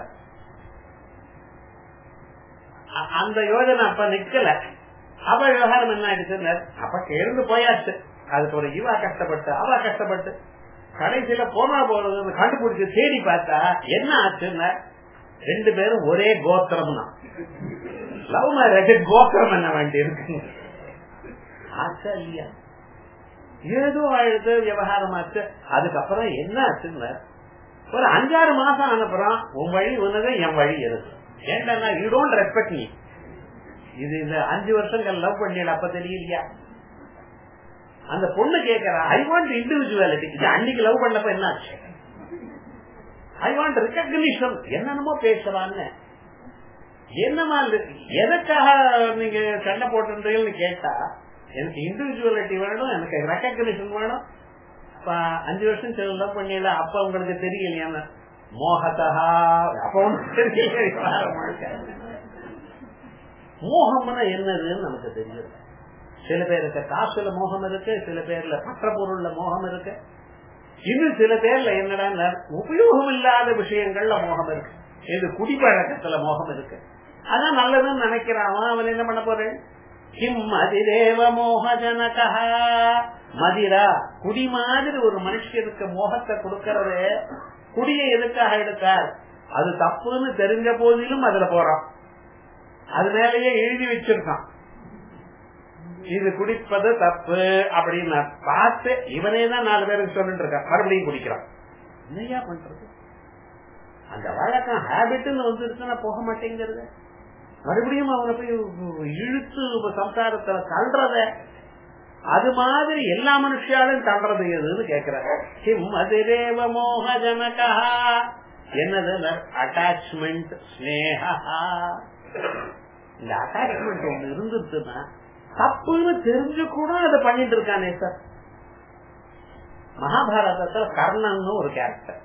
A: அந்த யோஜனை அப்ப நிக்கல. அவ விவகாரம் என்ன ஆயிடுச்சு, அப்ப எழுந்து போயாச்சு. அதுக்கு ஒரு இவா கஷ்டப்பட்டு அவ கஷ்டப்பட்டு கடைசியில போனா போறது கண்டுபிடிச்சு தேடி பார்த்தா என்ன ஆச்சுன்னா ரெண்டு பேரும் ஒரே கோத்திரம் தான். லவ் மேரேஜ் கோத்திரம் என்ன வேண்டி இருக்கு. ஆச்சா இல்லையா, ஏதோ ஆயிடுது விவகாரம் ஆச்சு. அதுக்கப்புறம் என்ன ஆச்சுன்னா ஒரு அஞ்சாறு மாசம் அனுப்புறோம். உன் வழி ஒண்ணுது என் வழி இருக்கு. ஏன்னா யூ டோன்ட் ரெஸ்பெக்ட் மீ. இது இந்த அஞ்சு வருஷங்கள் லவ் பண்ணல அப்ப தெரியலையா. அந்த பொண்ணு கேட்கறா ஐ வாண்ட் இண்டிவிஜுவாலிட்டி. இது அன்னைக்கு லவ் பண்ணப்ப என்ன ஆச்சு, ஐ வாண்ட் ரெகக்னிஷன். என்னென்னமோ பேசுறான்னு என்னமா எதுக்காக நீங்க சண்டை போட்டுன்றீங்கன்னு கேட்டா எனக்கு இண்டிவிஜுவலிட்டி வேணும், எனக்கு ரெக்கக்னிஷன் வேணும். அஞ்சு வருஷம் செல்ல பண்ணல அப்ப உங்களுக்கு தெரியலையா மோகத்தா அப்ப ஒண்ணு தெரியல. மோகம்னா என்னதுன்னு நமக்கு தெரியல. சில பேருக்கு காசுல மோகம் இருக்கு, சில பேர்ல மற்ற பொருள்ல மோகம் இருக்கு, இன்னும் சில பேர்ல என்னடா உபயோகம் இல்லாத விஷயங்கள்ல மோகம் இருக்கு. இது குடிப்பழக்கத்துல மோகம் இருக்கு. அதான் நல்லதுன்னு நினைக்கிறான். அவன் என்ன பண்ண போறேன்? கிம் மதிரேவ மோகஜனகா. மதிரா குடி மாதிரி ஒரு மனுஷனுக்கு மோகத்தை கொடுக்கறது. குடியை எதுக்காக எடுத்தார்? அது தப்புன்னு தெரிஞ்ச போதிலும் அதுல போறான். அது மேலேயே எழுதி வச்சிருக்கான் இது குடிப்பது தப்பு அப்படின்னு பார்த்து இவனே தான் நாலு பேருக்கு சொல்லிட்டு இருக்கான். மறுபடியும் குடிக்கிறான். என்னையா பண்றது? அந்த வழக்கம் ஹேபிட்னு வந்துருச்சுன்னா போக மாட்டேங்கிறது. மறுபடியும் அவனை போய் இழுத்து சம்சாரத்துல தள்ளுறத. அது மாதிரி எல்லா மனுஷாலும் தள்ளுறது எதுன்னு கேக்குறாங்க. என்னது? அட்டாச்மெண்ட், ஸ்னேகா. இந்த அட்டாச்மெண்ட் ஒண்ணு இருந்துச்சுன்னா தப்புன்னு தெரிஞ்சு கூட அதை பண்ணிட்டு இருக்கானே சார். மகாபாரதத்துல கர்ணன் ஒரு கேரக்டர்.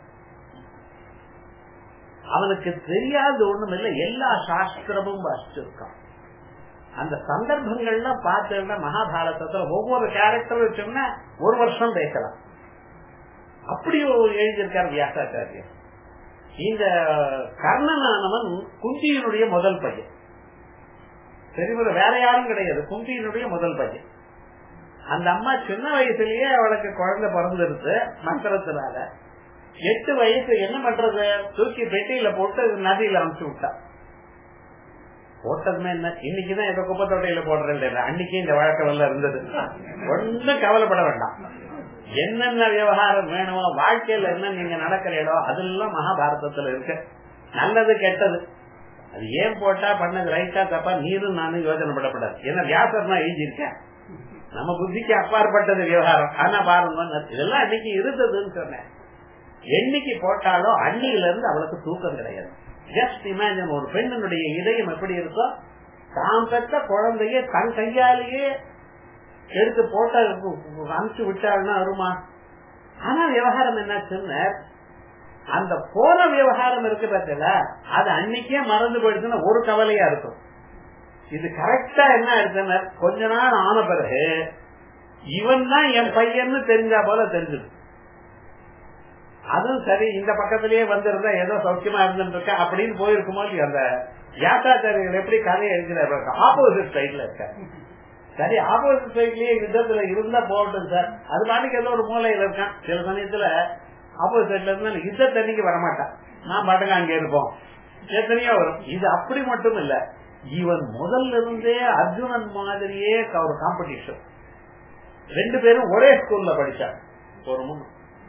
A: அவனுக்கு தெரியாத ஒண்ணும் இல்லை, எல்லா சாஸ்திரமும் வாசிச்சிருக்கான். அந்த சந்தர்ப்பங்கள்லாம் பார்த்தா மகாபாரதத்துல ஒவ்வொரு கேரக்டரும் சொன்னா ஒரு வருஷம் பேசலாம். அப்படி எழுதியிருக்கார் வியாசாச்சாரியர். இந்த கர்ணனானவன் குந்தியினுடைய முதல் பையன். தெரிவது வேற யாரும் கிடையாது, குந்தியினுடைய முதல் பையன். அந்த அம்மா சின்ன வயசுலயே அவளுக்கு குழந்தை பிறந்திருக்கு மந்திரத்தினால. எட்டு வயசு என்ன பண்றது? தூக்கி பெட்டியில போட்டு நதியில அனுப்பிச்சு விட்டா. போட்டதுமே என்ன, இன்னைக்குதான் ஏதோ குப்பை தொட்டையில போடுறது இல்லை, அன்னைக்கு இந்த வழக்கம் எல்லாம் இருந்தது. ஒன்னும் கவலைப்பட வேண்டாம். என்னென்ன விவகாரம் வேணுமோ, வாழ்க்கையில என்ன நீங்க நடக்கிறீங்களோ அதெல்லாம் மகாபாரதத்துல இருக்கு. நல்லது கெட்டது அது ஏன் போட்டா பண்ணது ரைட்டா தப்பா நீரும் நானும் யோசனை படப்படாது. என்ன வியாசர் நான் எழுதியிருக்கேன், நம்ம புத்திக்கு அப்பாற்பட்டது விவகாரம். ஆனா பாருங்க, இதெல்லாம் அன்னைக்கு இருந்ததுன்னு சொன்னேன். என்னைக்கு போட்டாலோ அன்னில இருந்து அவளுக்கு தூக்கம் கிடையாது. ஜஸ்ட் இமேஜின், ஒரு பெண்ணுடைய இதயம் எப்படி இருக்கோ, தான் பெற்ற குழந்தைய தன் கையாலேயே எடுத்து போட்ட அனுப்பிச்சு விட்டாள்னா வருமா? ஆனா விவகாரம் என்னாச்சுன்னு, அந்த போன விவகாரம் இருக்கு பார்த்தல, அது அன்னைக்கே மறந்து போயிடுச்சுன்னா ஒரு கவலையா இருக்கும். இது கரெக்டா என்ன ஆயிடுச்சுன்னா, கொஞ்ச நாள் ஆன பிறகு இவன் தான் என் பையன்னு தெரிஞ்சா போல தெரிஞ்சது. அதுவும் சரி, இந்த பக்கத்திலேயே வந்திருந்தா ஏதோ சௌக்கியமா இருந்துருக்க அப்படின்னு போயிருக்குமோ. அந்த வியாசாச்சாரியர்கள் எப்படி கதையை எழுதினார், ஆப்போசிட் சைட்ல இருக்க. சரி, ஆப்போசிட் சைட்லயே யுத்தத்துல இருந்தா போகட்டும் சார், அது பாட்டுக்கு ஏதோ ஒரு மூலையில இருக்கான். சில சமயத்துல ஆப்போசிட் சைட்ல இருந்தா யுத்தத்தன்னைக்கு வரமாட்டான், நான் பாட்டுக்கு அங்க இருப்போம், எத்தனையோ வரும். இது அப்படி மட்டும் இல்ல, இவன் முதல்ல இருந்தே அர்ஜுனன் மாதிரியே ஒரு காம்படிஷன். ரெண்டு பேரும் ஒரே ஸ்கூல்ல படிச்சாங்க. ஒரு முன்னு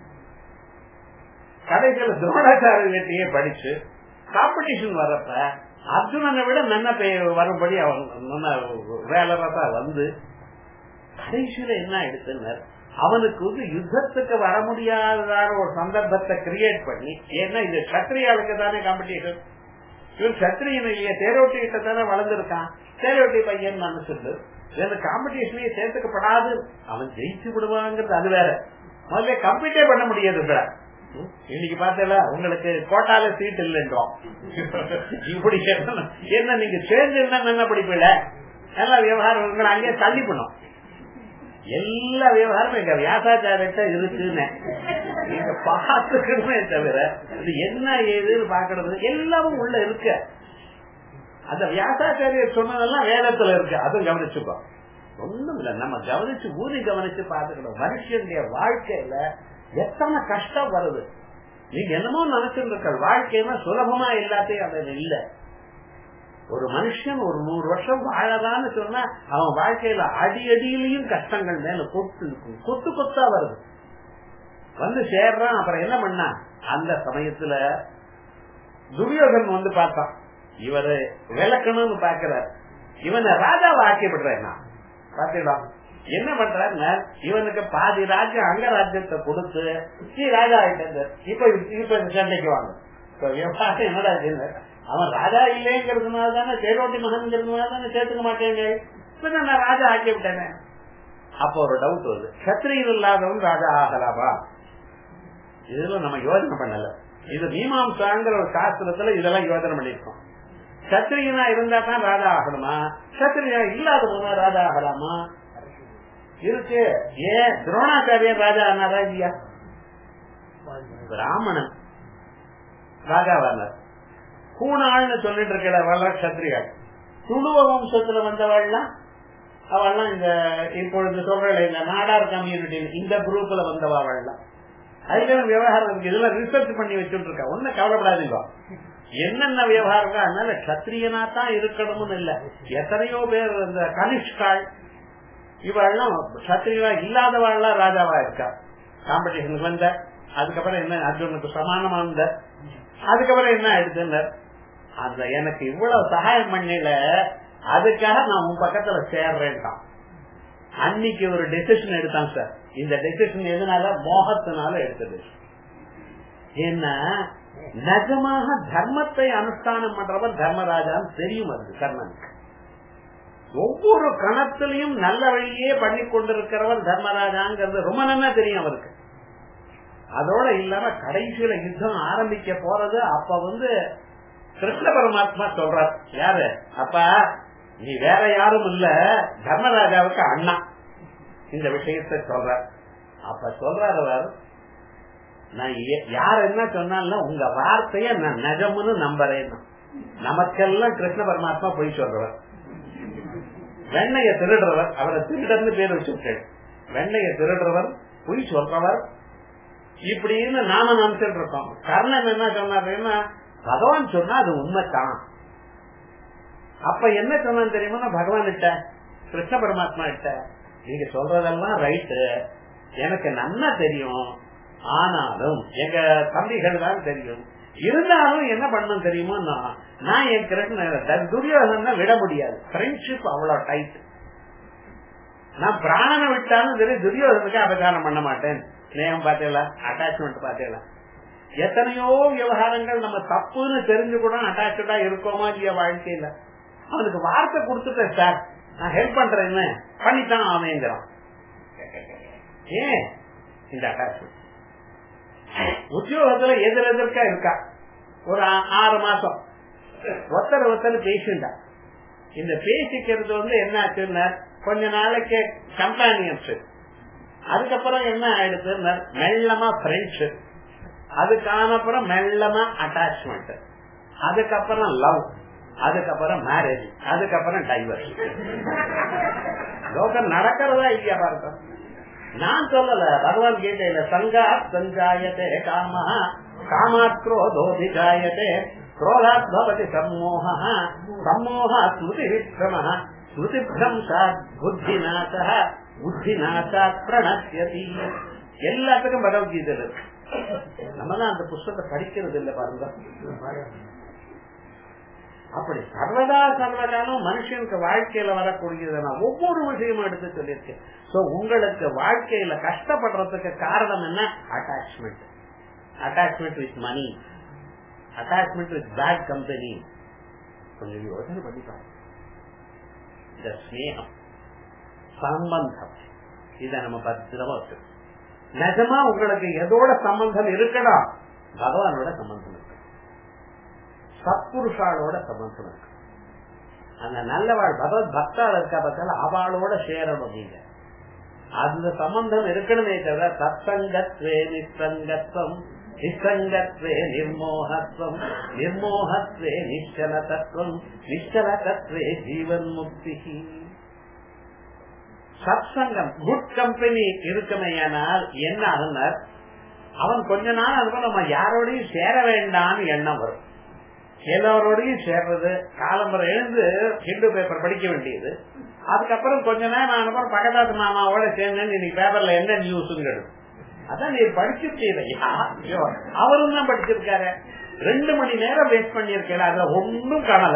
A: கடைசியில துரோணாச்சாரியத்தையே படிச்சு காம்படிஷன் வர்றப்ப அர்ஜுனனை விட நல்ல பெயர் வரும்படி அவன் வேலைரா வந்து கடைசியில என்ன ஆயிடுச்சுன்னு, அவனுக்கு வந்து யுத்தத்துக்கு வர முடியாததான ஒரு சந்தர்ப்பத்தை கிரியேட் பண்ணி, ஏன்னா இது சத்திரியாளுக்கு தானே காம்படிஷன், இவன் சத்திரியன் இல்லையா, தேரோட்டி கிட்ட தானே வளர்ந்துருக்கான், தேரோட்டி பையன் நினைச்சிருந்து காம்படிஷனே சேர்த்துக்கப்படாது, அவன் ஜெயிச்சு விடுவாங்கிறது அது வேற. முதல்ல கம்ப்ளீட்டே பண்ண முடியாது. இன்னைக்கு பார்த்தல உங்களுக்கு கோட்டால சீட் இல்லைன்றோம். இப்படி என்ன நீங்க சேர்ந்து என்ன படிப்பில்ல, எல்லா விவகாரம் அங்கேயே தள்ளி பண்ணும். எல்லா விவகாரமும் எங்க வியாசாச்சாரியத்தை இருக்குன்னு நீங்க பார்த்துக்கணுமே தவிர இது என்ன ஏதுன்னு பாக்குறது எல்லாமும் உள்ள இருக்கு. அந்த வியாசாச்சாரியர் சொன்னதெல்லாம் வேதத்துல இருக்கு, அதுவும் கவனிச்சுக்கோ. ஒண்ணும் இல்ல, நம்ம கவனிச்சு ஊதி கவனிச்சு பாத்துக்கணும். மனுஷனுடைய வாழ்க்கையில எத்தனை கஷ்டம் வருது. நீங்க என்னமோ நினைச்சிருக்க வாழ்க்கைன்னா சுலபமா எல்லாத்தையும் அது இல்ல. ஒரு மனுஷன் ஒரு நூறு வருஷம் வாழலான்னு சொன்னா அவன் வாழ்க்கையில அடி அடியிலையும் கஷ்டங்கள் மேல கொத்து கொத்து கொத்தா வருது, வந்து சேர்றான். அப்புறம் என்ன பண்ணா, அந்த சமயத்துல துரியோதன் வந்து பார்த்தான், இவரு விளக்கணும்னு பாக்குறார், இவனை ராஜாவை ஆக்கிவிடுறேன் பாத்துக்கலாம். என்ன பண்றாருன்னா, இவனுக்கு பாதி ராஜ்யம் அங்க ராஜ்யத்தை கொடுத்து நீ ராஜா ஆயிட்ட, இப்ப இப்ப சண்டைக்கு வாங்க. என்னடா அவன் ராஜா இல்லைங்கிறதுனால தானே தேரோட்டி மகன்கிறதுனால தானே சேர்த்துக்க மாட்டேங்க, நான் ராஜா ஆக்கி விட்டேனே. அப்போ ஒரு டவுட் வருது, கத்திரியில் இல்லாதவன் ராஜா ஆகலாமா? இதுல நம்ம யோசனை பண்ணல. இது மீமாம்சாங்கிற ஒரு சாஸ்திரத்துல இதெல்லாம் யோசனை பண்ணிருக்கோம். சத்திரியனா இருந்தா தான் ராஜா ஆகணுமா, சத்திரியா இல்லாத போனா ராஜா ஆகலாமா? இருக்கு. ஏன் துரோணாச்சாரியர் ராஜா ஆனாரா இல்லையா? பிராமணன் ராஜாவானார். கூணாள்னு சொல்லிட்டு இருக்கிற வல்ல கத்திரியாள் துளுவ வம்சத்துல வந்தவாள்லாம் அவள்லாம் இந்த இப்பொழுது சொல்ற இந்த நாடார் கம்யூனிட்டி இந்த குரூப்ல வந்தவாள்லாம் அதுக்கான விவகாரம் இருக்கு. இதெல்லாம் ரிசர்ச் பண்ணி வச்சுட்டு இருக்கா. ஒன்னும் கவலைப்படாதீங்க. என்னென்ன விவகாரம் அதனால கத்திரியனா தான் இருக்கணும்னு இல்ல. எத்தனையோ பேர் இந்த கனிஷ்காள் இவெல்லாம் கத்திரியா இல்லாதவாள்லாம் ராஜாவா இருக்கா. காம்படிஷனுக்கு வந்த அதுக்கப்புறம் என்ன அர்ஜுனுக்கு சமானமா இருந்த அதுக்கப்புறம் என்ன எடுத்துன்னு அந்த எனக்கு இவ்வளவு சகாயம் பண்ணல அதுக்காக நான் உன் பக்கத்துல சேர்றேன். அன்னைக்கு ஒரு டெசிஷன் எடுத்தான் சார். இந்த டெசிஷன் எதனால? மோகத்தினால எடுத்தது. ஏன்னா நிஜமாக தர்மத்தை அனுஷ்டானம் பண்றவர் தர்மராஜான்னு தெரியும். அது கர்ணனுக்கு ஒவ்வொரு கணத்திலையும் நல்ல வழியே பண்ணி கொண்டிருக்கிறவர் தர்மராஜாங்கிறது ரொம்ப நல்லா தெரியும் அவருக்கு. அதோட இல்லாம கடைசியில யுத்தம் ஆரம்பிக்க போறது அப்ப வந்து கிருஷ்ண பரமாத்மா சொல்றார், யாரு அப்பா நீ வேற யாரும் இல்ல தர்மராஜாவுக்கு அண்ணா, இந்த விஷயத்தை சொல்ற. அப்ப சொல்றார் அவர், நான் யார் என்ன சொன்னாலும் உங்க வார்த்தைய நான் நிஜம்னு நம்புறேன். நமக்கெல்லாம் கிருஷ்ண பரமாத்மா போய் சொல்றவர், வெண்ணைய திருடுறவர், அவரை திருடன்னு பேர் வச்சிருக்கேன். வெண்ணைய திருடுறவர், பொய் சொல்றவர், இப்படின்னு நாம நினைச்சிட்டு இருக்கோம். கர்ணன் என்ன சொன்னாருன்னா பகவான் சொன்னா அது உண்மைதான். அப்ப என்ன சொன்னான்னு தெரியுமா? பகவான் கிட்ட கிருஷ்ண பரமாத்மா கிட்ட நீங்க சொல்றதெல்லாம் ரைட்டு, எனக்கு நல்லா தெரியும், ஆனாலும் எங்க தம்பிகள் தான் தெரியும், இருந்தாலும் என்ன பண்ணணும் தெரியுமா, நான் என் கிருஷ்ணன் துரியோதனை விட முடியாது. ஃப்ரெண்ட்ஷிப் அவ்வளவு டைட். நான் பிராணனை விட்டாலும் சரி துரியோதனுக்கு அபகாரம் பண்ண மாட்டேன். ஸ்நேகம் பாத்தீங்களா, அட்டாச்மெண்ட் பாத்தீங்களா? எத்தனையோ விவகாரங்கள் நம்ம தப்புன்னு தெரிஞ்சு கூட அட்டாச்சா இருக்கோமா இல்லையா வாழ்க்கையில? அவனுக்கு வார்த்தை கொடுத்துட்டேன் சார், நான் ஹெல்ப் பண்றேன்னு பண்ணித்தான் அவங்கிறான். ஏன் இந்த அட்டாச்மெண்ட்? உத்தியோகத்துல எதிர் எதிர்க்கா இருக்கா, ஒரு ஆறு மாசம் ஒருத்தர் ஒருத்தர் பேசிண்டா. இந்த பேசிக்கிறது வந்து என்ன ஆச்சுன்னா கொஞ்ச நாளைக்கு கம்பானியன்ஷிப், அதுக்கப்புறம் என்ன ஆயிடுச்சு மெல்லமா ஃப்ரெண்ட்ஷிப், அதுக்கானப்புறம் மெல்லமா அட்டாச்மெண்ட், அதுக்கப்புறம் லவ், அதுக்கப்புறம் மேரேஜ், அதுக்கப்புறம் டைவர்ஸ். லோகம் நடக்கிறதா இல்லையா பாருங்க. நான் சொல்லல, பகவான் கீதையில சங்கா சஞ்சாயத்தே காம காமாத் க்ரோதோபிஜாயத்தே क्रोधात् भवति सम्मोहः सम्मोहात् स्मृतिविभ्रमः स्मृतिभ्रंशात् बुद्धिनाशः बुद्धिनाशात् प्रणश्यति. எல்லாத்துக்கும் பகவத்கீதை இருக்கு. நம்ம தான் அந்த புஸ்தகத்தை படிக்கிறது இல்லை பாருங்க. அப்படி சர்வதா சர்வகாலம் மனுஷனுக்கு வாழ்க்கையில வரக்கூடியதுனா ஒவ்வொரு விஷயமும் எடுத்து சொல்லியிருக்கேன். சோ உங்களுக்கு வாழ்க்கையில கஷ்டப்படுறதுக்கு காரணம் என்ன? Attachment. Attachment with money, attachment with bad company. கொஞ்சம் யோசனை பண்ணிப்பாங்க. இந்த ஸ்நேகம் சம்பந்தம் இத நம்ம பத்திரமா வச்சு நிஜமா உங்களுக்கு எதோட சம்பந்தம் இருக்கணும்? பகவானோட சம்பந்தம் இருக்கு, சத்புருஷாளோட சம்பந்தம் இருக்கு. அந்த நல்லவாள் பகவத் பக்தாள் இருக்கா பார்த்தால அவளோட சேரணும். நீங்க அந்த சம்பந்தம் இருக்கணுமே தவிர சத்சங்கத்வே நிசங்கத்வம் நிசங்கத்வே நிர்மோகத்வம் நிர்மோகத்வே நிச்சல தத்துவம் நிச்சல தத்துவே ஜீவன் முக்தி. சத்சங்கம் குட் கம்பெனி இருக்குமையானால் என்ன ஆகுனார், அவன் கொஞ்ச நாள் அதுக்கு நம்ம யாரோடையும் சேர வேண்டாம்னு எண்ணம் வரும். எல்லாரோடையும் சேர்றது, காலம்பரம் எழுந்து ஹிந்து பேப்பர் படிக்க வேண்டியது, அதுக்கப்புறம் கொஞ்ச நேரம் அனுப்புறம் பக்கத்தாத்து மாமாவோட சேர்ந்து இன்னைக்கு பேப்பர்ல என்ன நியூஸ்ங்க, அதான் நீ படிச்சிருக்கீங்க. அவரும் தான் படிச்சிருக்காரு. ரெண்டு மணி நேரம் வேஸ்ட் பண்ணிருக்கேன், அதுல ஒன்னும் காணல,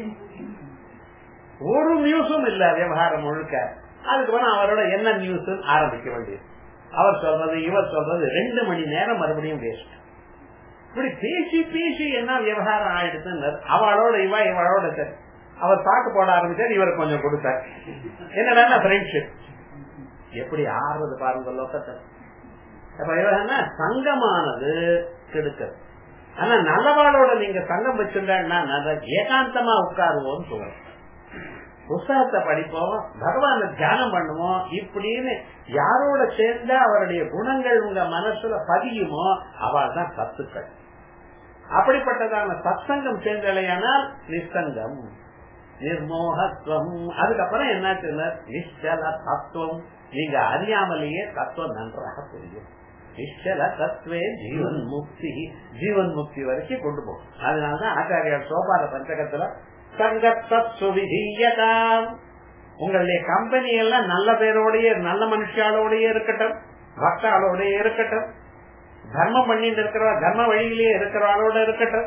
A: ஒரு நியூஸும் இல்ல விவகாரம் முழுக்க. அதுக்கப்புறம் அவரோட என்ன நியூஸ் ஆரம்பிக்க வேண்டியது, அவர் சொல்றது இவர் சொல்றது, ரெண்டு மணி நேரம் மறுபடியும் வேஸ்ட். இப்படி பேசி பேசி என்ன விவகாரம் ஆயிடுச்சுன்னு அவளோட இவா இவளோட சரி அவர் பாட்டு போட ஆரம்பிச்சார், இவர் கொஞ்சம் கொடுத்தார். என்னடா ஃப்ரெண்ட்ஷிப் எப்படி ஆறுறது பாருங்க லோகத்தை. அப்ப என்ன சங்கமானது கெடுக்கிறது. ஆனா நல்லவாளோட நீங்க சங்கம் வச்சிருந்தா ஏகாந்தமா உட்காருவோம் சொல்லுவோம், புஸ்தகத்தை படிப்போம், பகவான தியானம் பண்ணுவோம். இப்படின்னு யாரோட சேர்ந்தா அவருடைய குணங்கள் உங்க மனசுல பதியுமோ அவள் தான் சத்துக்கள். அப்படிப்பட்டதான சத்சங்கம் சேர்ந்தலையானால் நிசங்கம் நிர்மோகத்துவம். அதுக்கப்புறம் என்ன நிச்சல தத்துவம். நீங்க அறியாமலேயே தத்துவம் நன்றாக புரியும். நிச்சல தத்துவே ஜீவன் முக்தி, ஜீவன் முக்தி வரைக்கும் கொண்டு போகும். அதனாலதான் ஆச்சாரியார் சோபார பஞ்சகத்துல சங்கத்வீயதாம், உங்களுடைய கம்பெனி எல்லாம் நல்ல பேரோடைய நல்ல மனுஷாலோடய இருக்கட்டும், பக்தாலோடய இருக்கட்டும், தர்மம் பண்ணிட்டு இருக்கிற தர்ம வழியிலேயே இருக்கிறாளோட இருக்கட்டும்.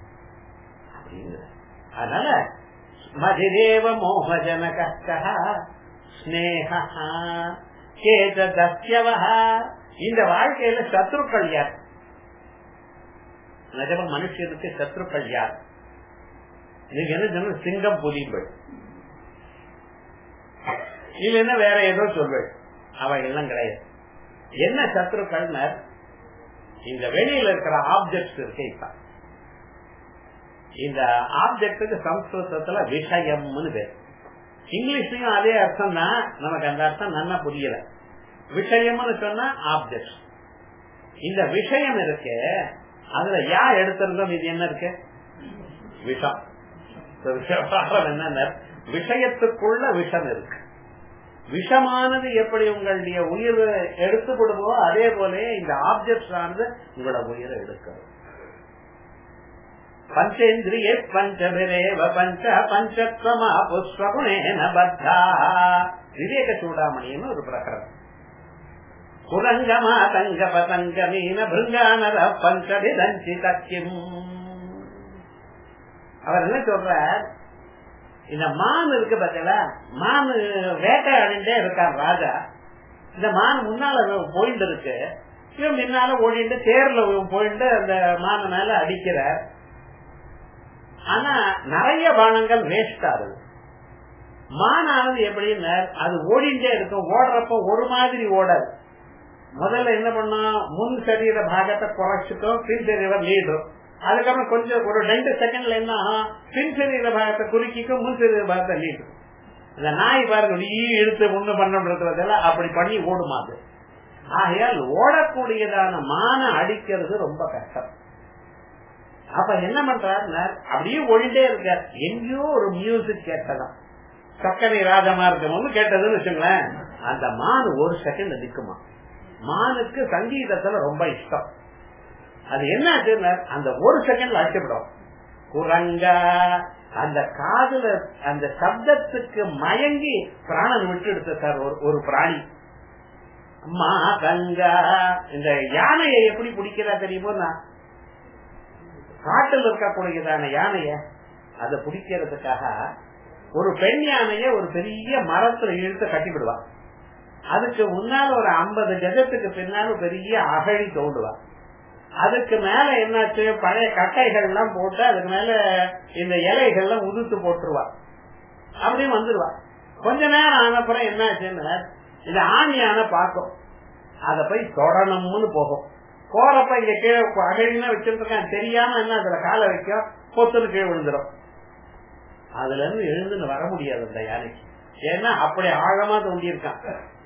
A: அதனால மதிரேவ மோகஜனக ஸ்நேகா கேதத்யவஹ. இந்த வாழ்க்கையில சத்ருக்கள் யார்? நிஜமா மனுஷனுக்கு சத்ருக்கள் யார்? நீங்க என்ன சொன்ன சிங்கம் புலிகள் இல்லைன்னா வேற ஏதோ சொல்வேன், அவைகள்லாம் கிடையாது. என்ன சத்ருக்கள்? இந்த வெளியில இருக்கிற ஆப்ஜெக்ட்ஸ் இருக்கு. இப்ப இந்த ஆப்ஜெக்டுக்கு சம்ஸ்கிருதத்துல விஷயம்னு பேர், இங்கிலீஷ்லயும் அதே அர்த்தம் தான். நமக்கு அந்த அர்த்தம் நல்லா புரியல. விஷயம்னு சொன்னா ஆப்ஜெக்ட். இந்த விஷயம் இருக்கு, அதுல யா எடுத்திருந்தோம், இது என்ன இருக்கு? விஷம். என்ன விஷயத்துக்குள்ள விஷம் இருக்கு. விஷமானது எப்படி உங்களுடைய உயிர் எடுத்துப்படுவோ அதே போல இந்த ஆப்ஜெக்ட் ஆனது உங்களோட உயிரை எடுக்கிறது. பஞ்சேந்திரிய பஞ்சபிரேவ பஞ்ச பஞ்சத்வமா புஷ்பகுணேன பத்தா. விவேக சூடாமணின்னு ஒரு பிரகரணம். குரங்கமா தங்க பதங்க மீன பிருங்கானர பஞ்சபிதஞ்சி தக்கிம். அவர் என்ன சொல்றார்? இந்த மான் இருக்கு பார்த்தீங்களா, மான் வேட்டையாடிட்டே இருக்கார் ராஜா. இந்த மான் முன்னால போயிட்டு இருக்கு, இவன் முன்னால ஓடிட்டு தேர்ல போயிட்டு அந்த மான மேல அடிக்கிறார். ஆனா நிறைய பானங்கள் வேஸ்ட் ஆகுது. மானானது எப்படின்னு அது ஓடிண்டே இருக்கும். ஓடுறப்ப ஒரு மாதிரி ஓடாது. முதல்ல என்ன பண்ணும், முன் சரீர பாகத்தை குறைச்சிக்கும், பின் சரீரம் லீடும். அதுக்கப்புறம் கொஞ்சம் ஒரு ரெண்டு செகண்ட்ல என்ன பின் சரீர பாகத்தை குறுக்கிக்கும், முன் சரீர பாகத்தை லீடும். இந்த நாய் பாருங்க இழுத்து முன்னு பண்ணலாம், அப்படி பண்ணி ஓடுமாது. ஆகையால் ஓடக்கூடியதான மான அடிக்கிறது ரொம்ப கஷ்டம். அப்ப என்ன பண்றாரு, அப்படியே ஒழிண்டே இருக்கார். எங்கேயோ ஒரு மியூசிக் கேட்டதான், சக்கரை ராஜமா இருக்கணும்னு கேட்டதுன்னு வச்சுங்களேன். அந்த மான் ஒரு செகண்ட் நிற்குமா. மானுக்கு சங்கீதத்துல ரொம்ப இஷ்டம். அது என்ன அந்த ஒரு செகண்ட்ல அடிக்கப்படும். குரங்கா அந்த காதுல அந்த சப்தத்துக்கு மயங்கி பிராணன் விட்டு எடுத்த சார் ஒரு பிராணி. அம்மா கங்கா இந்த யானையை எப்படி பிடிக்கிறா தெரியுமோ, காட்டில் இருக்கக்கூடியதான யானைய அதை பிடிக்கிறதுக்காக ஒரு பெண் யானைய ஒரு பெரிய மரத்துல இழுத்து கட்டிவிடுவா. அதுக்கு முன்னால ஒரு ஐம்பது கஜத்துக்கு பின்னால பெரிய அகழி தோண்டுவா. அதுக்கு மேல என்னாச்சு, பழைய கட்டைகள் எல்லாம் போட்டு அதுக்கு மேல இந்த இலைகள்லாம் உதுத்து போட்டுருவா. அப்படியும் வந்துருவா. கொஞ்ச நேரம் ஆனப்புறம் என்னாச்சுன்னு இந்த ஆணியான பார்க்கும், அத போய் தொடணும்னு போகும். போறப்ப இங்க கீழே அகழினா வச்சிருக்கான் தெரியாம என்ன அதுல காலை வைக்கும், பொத்துன்னு கீழே விழுந்துடும். அதுல இருந்து எழுந்துன்னு வர முடியாது அந்த யானைக்கு. ஏன்னா அப்படி ஆழமா தோண்டி இருக்கான்.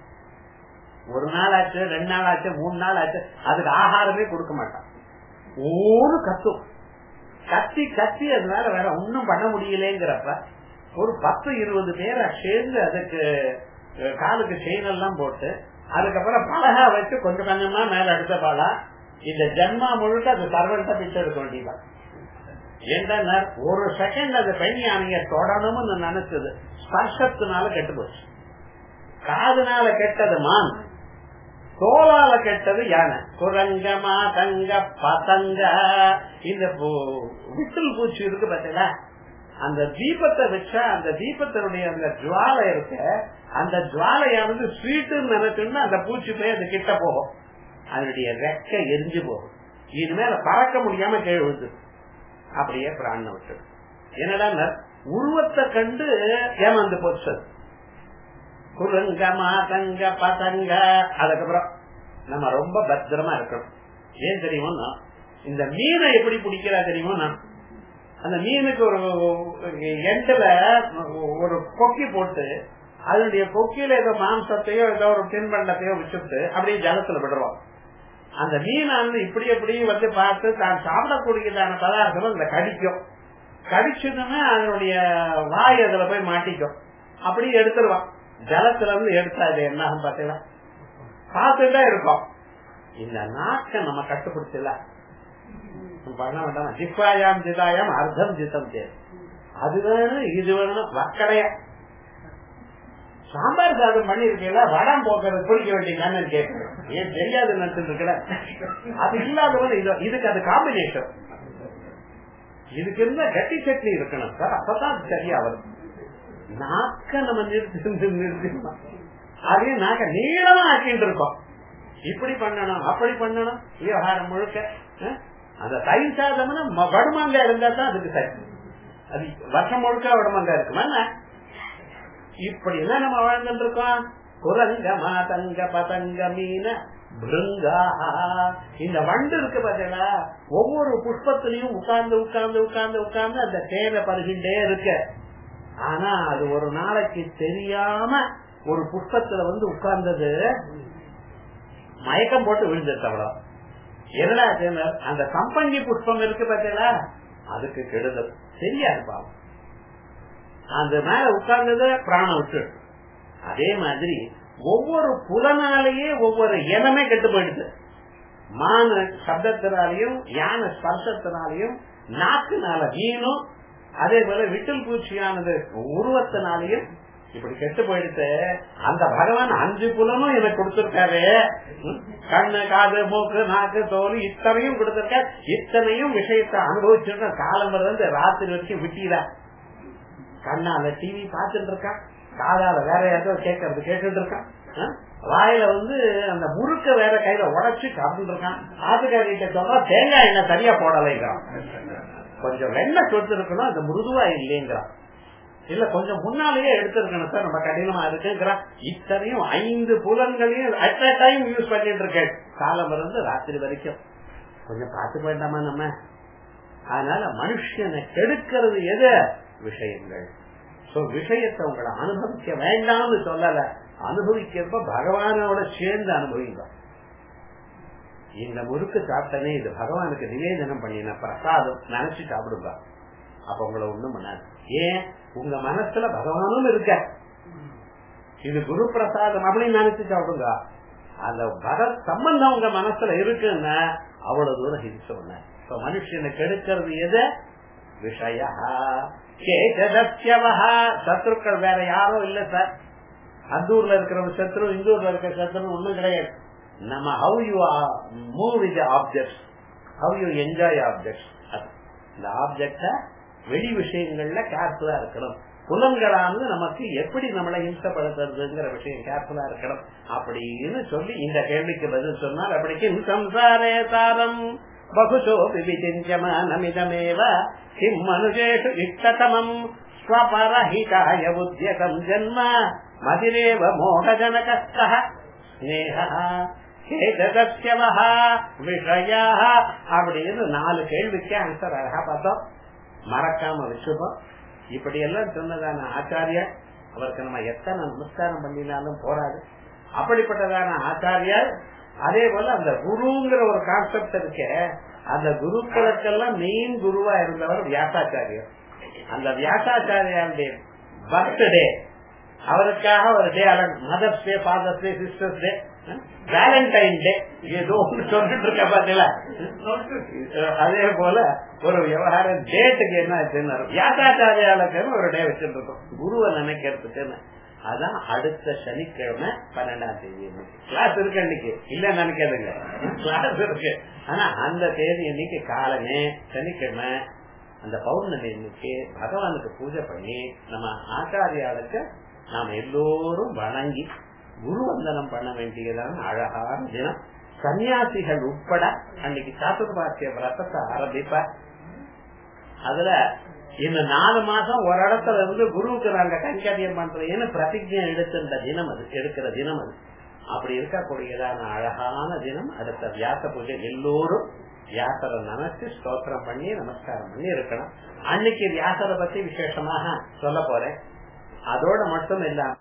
A: ஒரு நாள் ஆச்சு, ரெண்டு நாள் ஆச்சு, மூணு நாள் ஆச்சு, அதுக்கு ஆகாரமே கொடுக்க மாட்டான். ஒரு கத்தும் கத்தி கத்தி அதனால வேற ஒன்னும் பண்ண முடியலங்கிறப்ப ஒரு பத்து இருபது பேரை சேர்ந்து அதுக்கு காலுக்கு செயின் எல்லாம் போட்டு அதுக்கப்புறம் பலகா வச்சு கொஞ்சம் கொஞ்சமா மேல எடுத்த பாலா இந்த ஜென்மா முழுக்க அது சர்வன்ட்ட பிச்சை எடுக்க வேண்டியதான். ஏன்னா ஒரு செகண்ட் அது பெண் யானைய தொடணும்னு நினைச்சது ஸ்பர்ஷத்தினால கெட்டு போச்சு. காதுனால கெட்டது மான், தோலால கெட்டது யானை. குரங்கமா தங்க பதங்க. இந்த விட்டில் பூச்சி இருக்கு பாத்தீங்களா, அந்த தீபத்தை வச்சா அந்த தீபத்தினுடைய அந்த ஜுவாலை இருக்க, அந்த ஜுவாலையானது ஸ்வீட்டுன்னு நினைச்சோம்னா அந்த பூச்சி போய் அது கிட்ட போகும், அதனுடைய ரெக்க எரிஞ்சு போகும். இனிமேல பறக்க முடியாம கீழே விழுது. அப்படியே பிராணனை விட்டு என்னடா உருவத்தை கண்டு ஏமாந்து போச்சு. குரங்க மாதங்க பதங்க. அதுக்கப்புறம் நம்ம ரொம்ப பத்திரமா இருக்கணும். ஏன் தெரியுமோ, இந்த மீனை எப்படி பிடிக்கிறா தெரியுமோ, நான் அந்த மீனுக்கு ஒரு எண்டுல ஒரு கொக்கி போட்டு அதனுடைய கொக்கியில ஏதோ மாம்சத்தையோ ஏதோ ஒரு தின்பண்டத்தையோ வச்சுட்டு அப்படியே ஜலத்துல விடுறோம். அந்த மீனானது இப்படி எப்படி வந்து பார்த்து தான் சாப்பிடக்கூடியதான பதார்த்தம் இந்த கடிக்கும். கடிச்சதுன்னா அதனுடைய வாய் அதுல போய் மாட்டிக்கும். அப்படி எடுத்துருவான். ஜலத்துல இருந்து எடுத்தா அது என்ன பாத்தீங்களா, பார்த்துதான் இருக்கும். இந்த நாட்டை நம்ம கட்டுப்படுத்தல பண்ண வேண்டாம். ஜிப்பாயாம் ஜிதாயாம் அர்த்தம் ஜித்தம் தேவை. அது வேணும் இது வேணும். வக்கடைய சாம்பார் சாதம் பண்ணி இருக்கீங்களா, வடம் போக்குறது குடிக்க வேண்டியதான்னு கேட்கிறேன். ஏன் தெரியாது நினைச்சுட்டு இருக்கல. அது இல்லாதவங்க இதுக்கு அது காம்பினேஷன். இதுக்கு இருந்தா கட்டி சட்னி இருக்கணும் சார், அப்பதான் சரியா வரும். நாக்க நம்ம நிறுத்தி நிறுத்திடணும். அதே நாக்க நீளமா ஆக்கிட்டு இருக்கோம். இப்படி பண்ணணும் அப்படி பண்ணணும். விவகாரம் முழுக்க அந்த தயிர் சாதம்னா வடுமாங்க இருந்தா தான் அதுக்கு சரி. அது வருஷம் முழுக்க வடுமாங்க இருக்குமா? இப்படி எல்லாம் நம்ம வாழ்ந்துட்டு இருக்கோம். குரங்க மாதங்க பதங்க மீன பிருங்கா. இந்த வண்டு இருக்கு பாத்தீங்களா, ஒவ்வொரு புஷ்பத்திலையும் உட்கார்ந்து உட்கார்ந்து உட்கார்ந்து உட்கார்ந்து அந்த தேனை பருகின்றே இருக்கு. ஆனா அது ஒரு நாளைக்கு தெரியாம ஒரு புஷ்பத்துல வந்து உட்கார்ந்தது, மயக்கம் போட்டு விழுந்துருச்சு. அவ்வளவு என்னடா அந்த சம்பங்கி புஷ்பம் இருக்கு பாத்தீங்களா, அதுக்கு கெடுதல் சரியா இருப்பாங்க. அந்த மேல உட்கார்ந்தது பிராணம் விட்டு. அதே மாதிரி ஒவ்வொரு புலனாலேயே ஒவ்வொரு இனமே கெட்டு போயிடுது. மான சப்தத்தினாலையும் யானை ஸ்பர்சத்தினாலையும் நாக்குனால மீனும் அதே போல விட்டில் பூச்சியானது உருவத்தினாலையும் இப்படி கெட்டு போயிடுச்சு. அந்த பகவான் அஞ்சு புலனும் எனக்கு கொடுத்திருக்காரு. கண்ணு காது மூக்கு நாக்கு தோல் இத்தனையும் கொடுத்திருக்காரு. இத்தனையும் விஷயத்தை அனுபவிச்சுட்டு காலம் வந்து ராத்திரி வரைக்கும் விட்டீரா. கண்ணால டிவி பார்த்துட்டு இருக்கான், காதால வேற ஏதோ கேட்கறது கேட்டுட்டு இருக்கான், வாயில வந்து அந்த முறுக்க வேற கையில உடச்சு சாப்பிட்டு இருக்கான். ஆத்துக்காரிட்ட சொல்றா தேங்காய் எண்ணெய் சரியா போடலைங்கிறான், கொஞ்சம் வெண்ணெய் கொடுத்துருக்கணும் அந்த மிருதுவா இல்லைங்கிறான், இல்ல கொஞ்சம் முன்னாலேயே எடுத்திருக்கணும் சார் நம்ம கடினமா இருக்குங்கிறான். இத்தனையும் ஐந்து புலன்களையும் அட் அ டைம் யூஸ் பண்ணிட்டு இருக்கேன் காலம் இருந்து ராத்திரி வரைக்கும். கொஞ்சம் பார்த்து போயிட்டாமா நம்ம. அதனால மனுஷனை கெடுக்கிறது எது? விஷயங்கள். விஷயத்தை உங்களை அனுபவிக்க வேண்டாம்னு சொல்லல, அனுபவிக்கிறப்ப பகவானோட சேர்ந்து அனுபவிங்க. இந்த முறுக்கு சாப்பிட்டனே இது பகவானுக்கு நிவேதனம் பண்ணின பிரசாதம் நினைச்சு சாப்பிடுங்க. அப்ப உங்களை ஒண்ணும் பண்ணாது. ஏன்? உங்க மனசுல பகவானும் இருக்க, இது குரு பிரசாதம் அப்படின்னு நினைச்சு சாப்பிடுங்க. அந்த பகவத் சம்பந்தம் உங்க மனசுல இருக்குன்னா அவ்வளவு தூரம் ஹிம்சை பண்ண. மனுஷனை கெடுக்கிறது எது? விஷய. சத்ருக்கள் வேற யாரும் இல்ல சார். அந்த ஊர்ல இருக்கிற சத்ரு இந்த ஊர்ல இருக்கிற சத்ரு ஒண்ணும் கிடையாது. நம்ம how you move with objects, how you enjoy objects. இந்த ஆப்ஜெக்ட வெளி விஷயங்கள்ல கேர்ஃபுல்லா இருக்கணும். புலன்களானது நமக்கு எப்படி நம்மளை ஹிம்சப்படுத்துறதுங்கிற விஷயம் கேர்ஃபுல்லா இருக்கணும் அப்படின்னு சொல்லி இந்த கேள்விக்கு பதில் சொன்னால், அப்படிக்கு சம்சாரே சாரம் பகுஷோ விவிச்சிஞ்சமானமிதமேவ கிம் மனுஷேஷு இஷ்டதமம் ஸ்வபரஹிதாய உத்யகம் ஜன்ம மதிரேவ மோகஜனகஸ்தஹ ஸ்நேஹः கேததஸ்யவஹ விஷயः அப்படின்னு நாலு கேள்விக்கு ஆன்சர் அழகா பார்த்தோம். மறக்காம வச்சுப்போம். இப்படி எல்லாம் சொன்னதான ஆச்சாரியார், அவருக்கு நம்ம எத்தனை நமஸ்காரம் பண்ணினாலும் போராது. அப்படிப்பட்டதான ஆச்சாரியார். அதே போல அந்த குருங்கிற ஒரு கான்செப்ட் இருக்க, அந்த குருக்களுக்கெல்லாம் மெயின் குருவா இருந்தவர் வியாசாச்சாரியர். அந்த வியாசாச்சாரியாருடைய பர்த்டே, அவருக்காக ஒரு day, mother's day, father's day, sister's day, valentine day, ஏதோ ஒன்று சொல்லிட்டு இருக்க பாத்தீங்களா. அதே போல ஒரு விவகார டேட்டுக்கு என்ன ஆச்சுன்னு வியாசாச்சாரியாளுக்கு ஒரு டே வச்சுட்டு இருக்கோம் குருவை நினைக்கிறதுக்குன்னு. அதான் அடுத்த சனிக்கிழமை பன்னெண்டாம் தேதி கிளாஸ் இருக்கு. அன்னைக்கு இல்ல நினைக்காதுங்க, கிளாஸ் இருக்கு. ஆனா அந்த தேதி அன்னைக்கு காலமே சனிக்கிழமை, அந்த பௌர்ணமி அன்னைக்கு பகவானுக்கு பூஜை பண்ணி நம்ம ஆச்சாரியாளுக்கு நாம எல்லோரும் வணங்கி குரு வந்தனம் பண்ண வேண்டியதான அழகான தினம். சன்னியாசிகள் உட்பட அன்னைக்கு சாத்துர்மாசிய விரதத்தை ஆரம்பிப்ப. அதுல இந்த நாலு மாசம் ஒரு இடத்துல இருந்து குருவுக்கு நாங்க கைங்கரியம் பண்றேன்னு பிரதிஜை எடுத்திருந்த தினம் அது, எடுக்கிற தினம் அது. அப்படி இருக்கக்கூடியதான அழகான தினம் அடுத்த வியாச பூஜை. எல்லோரும் வியாசரை நினைச்சு ஸ்தோத்திரம் பண்ணி நமஸ்காரம் பண்ணி இருக்கணும். அன்னைக்கு வியாசரை பத்தி விசேஷமாக சொல்ல போறேன். அதோட மட்டும் இல்லாம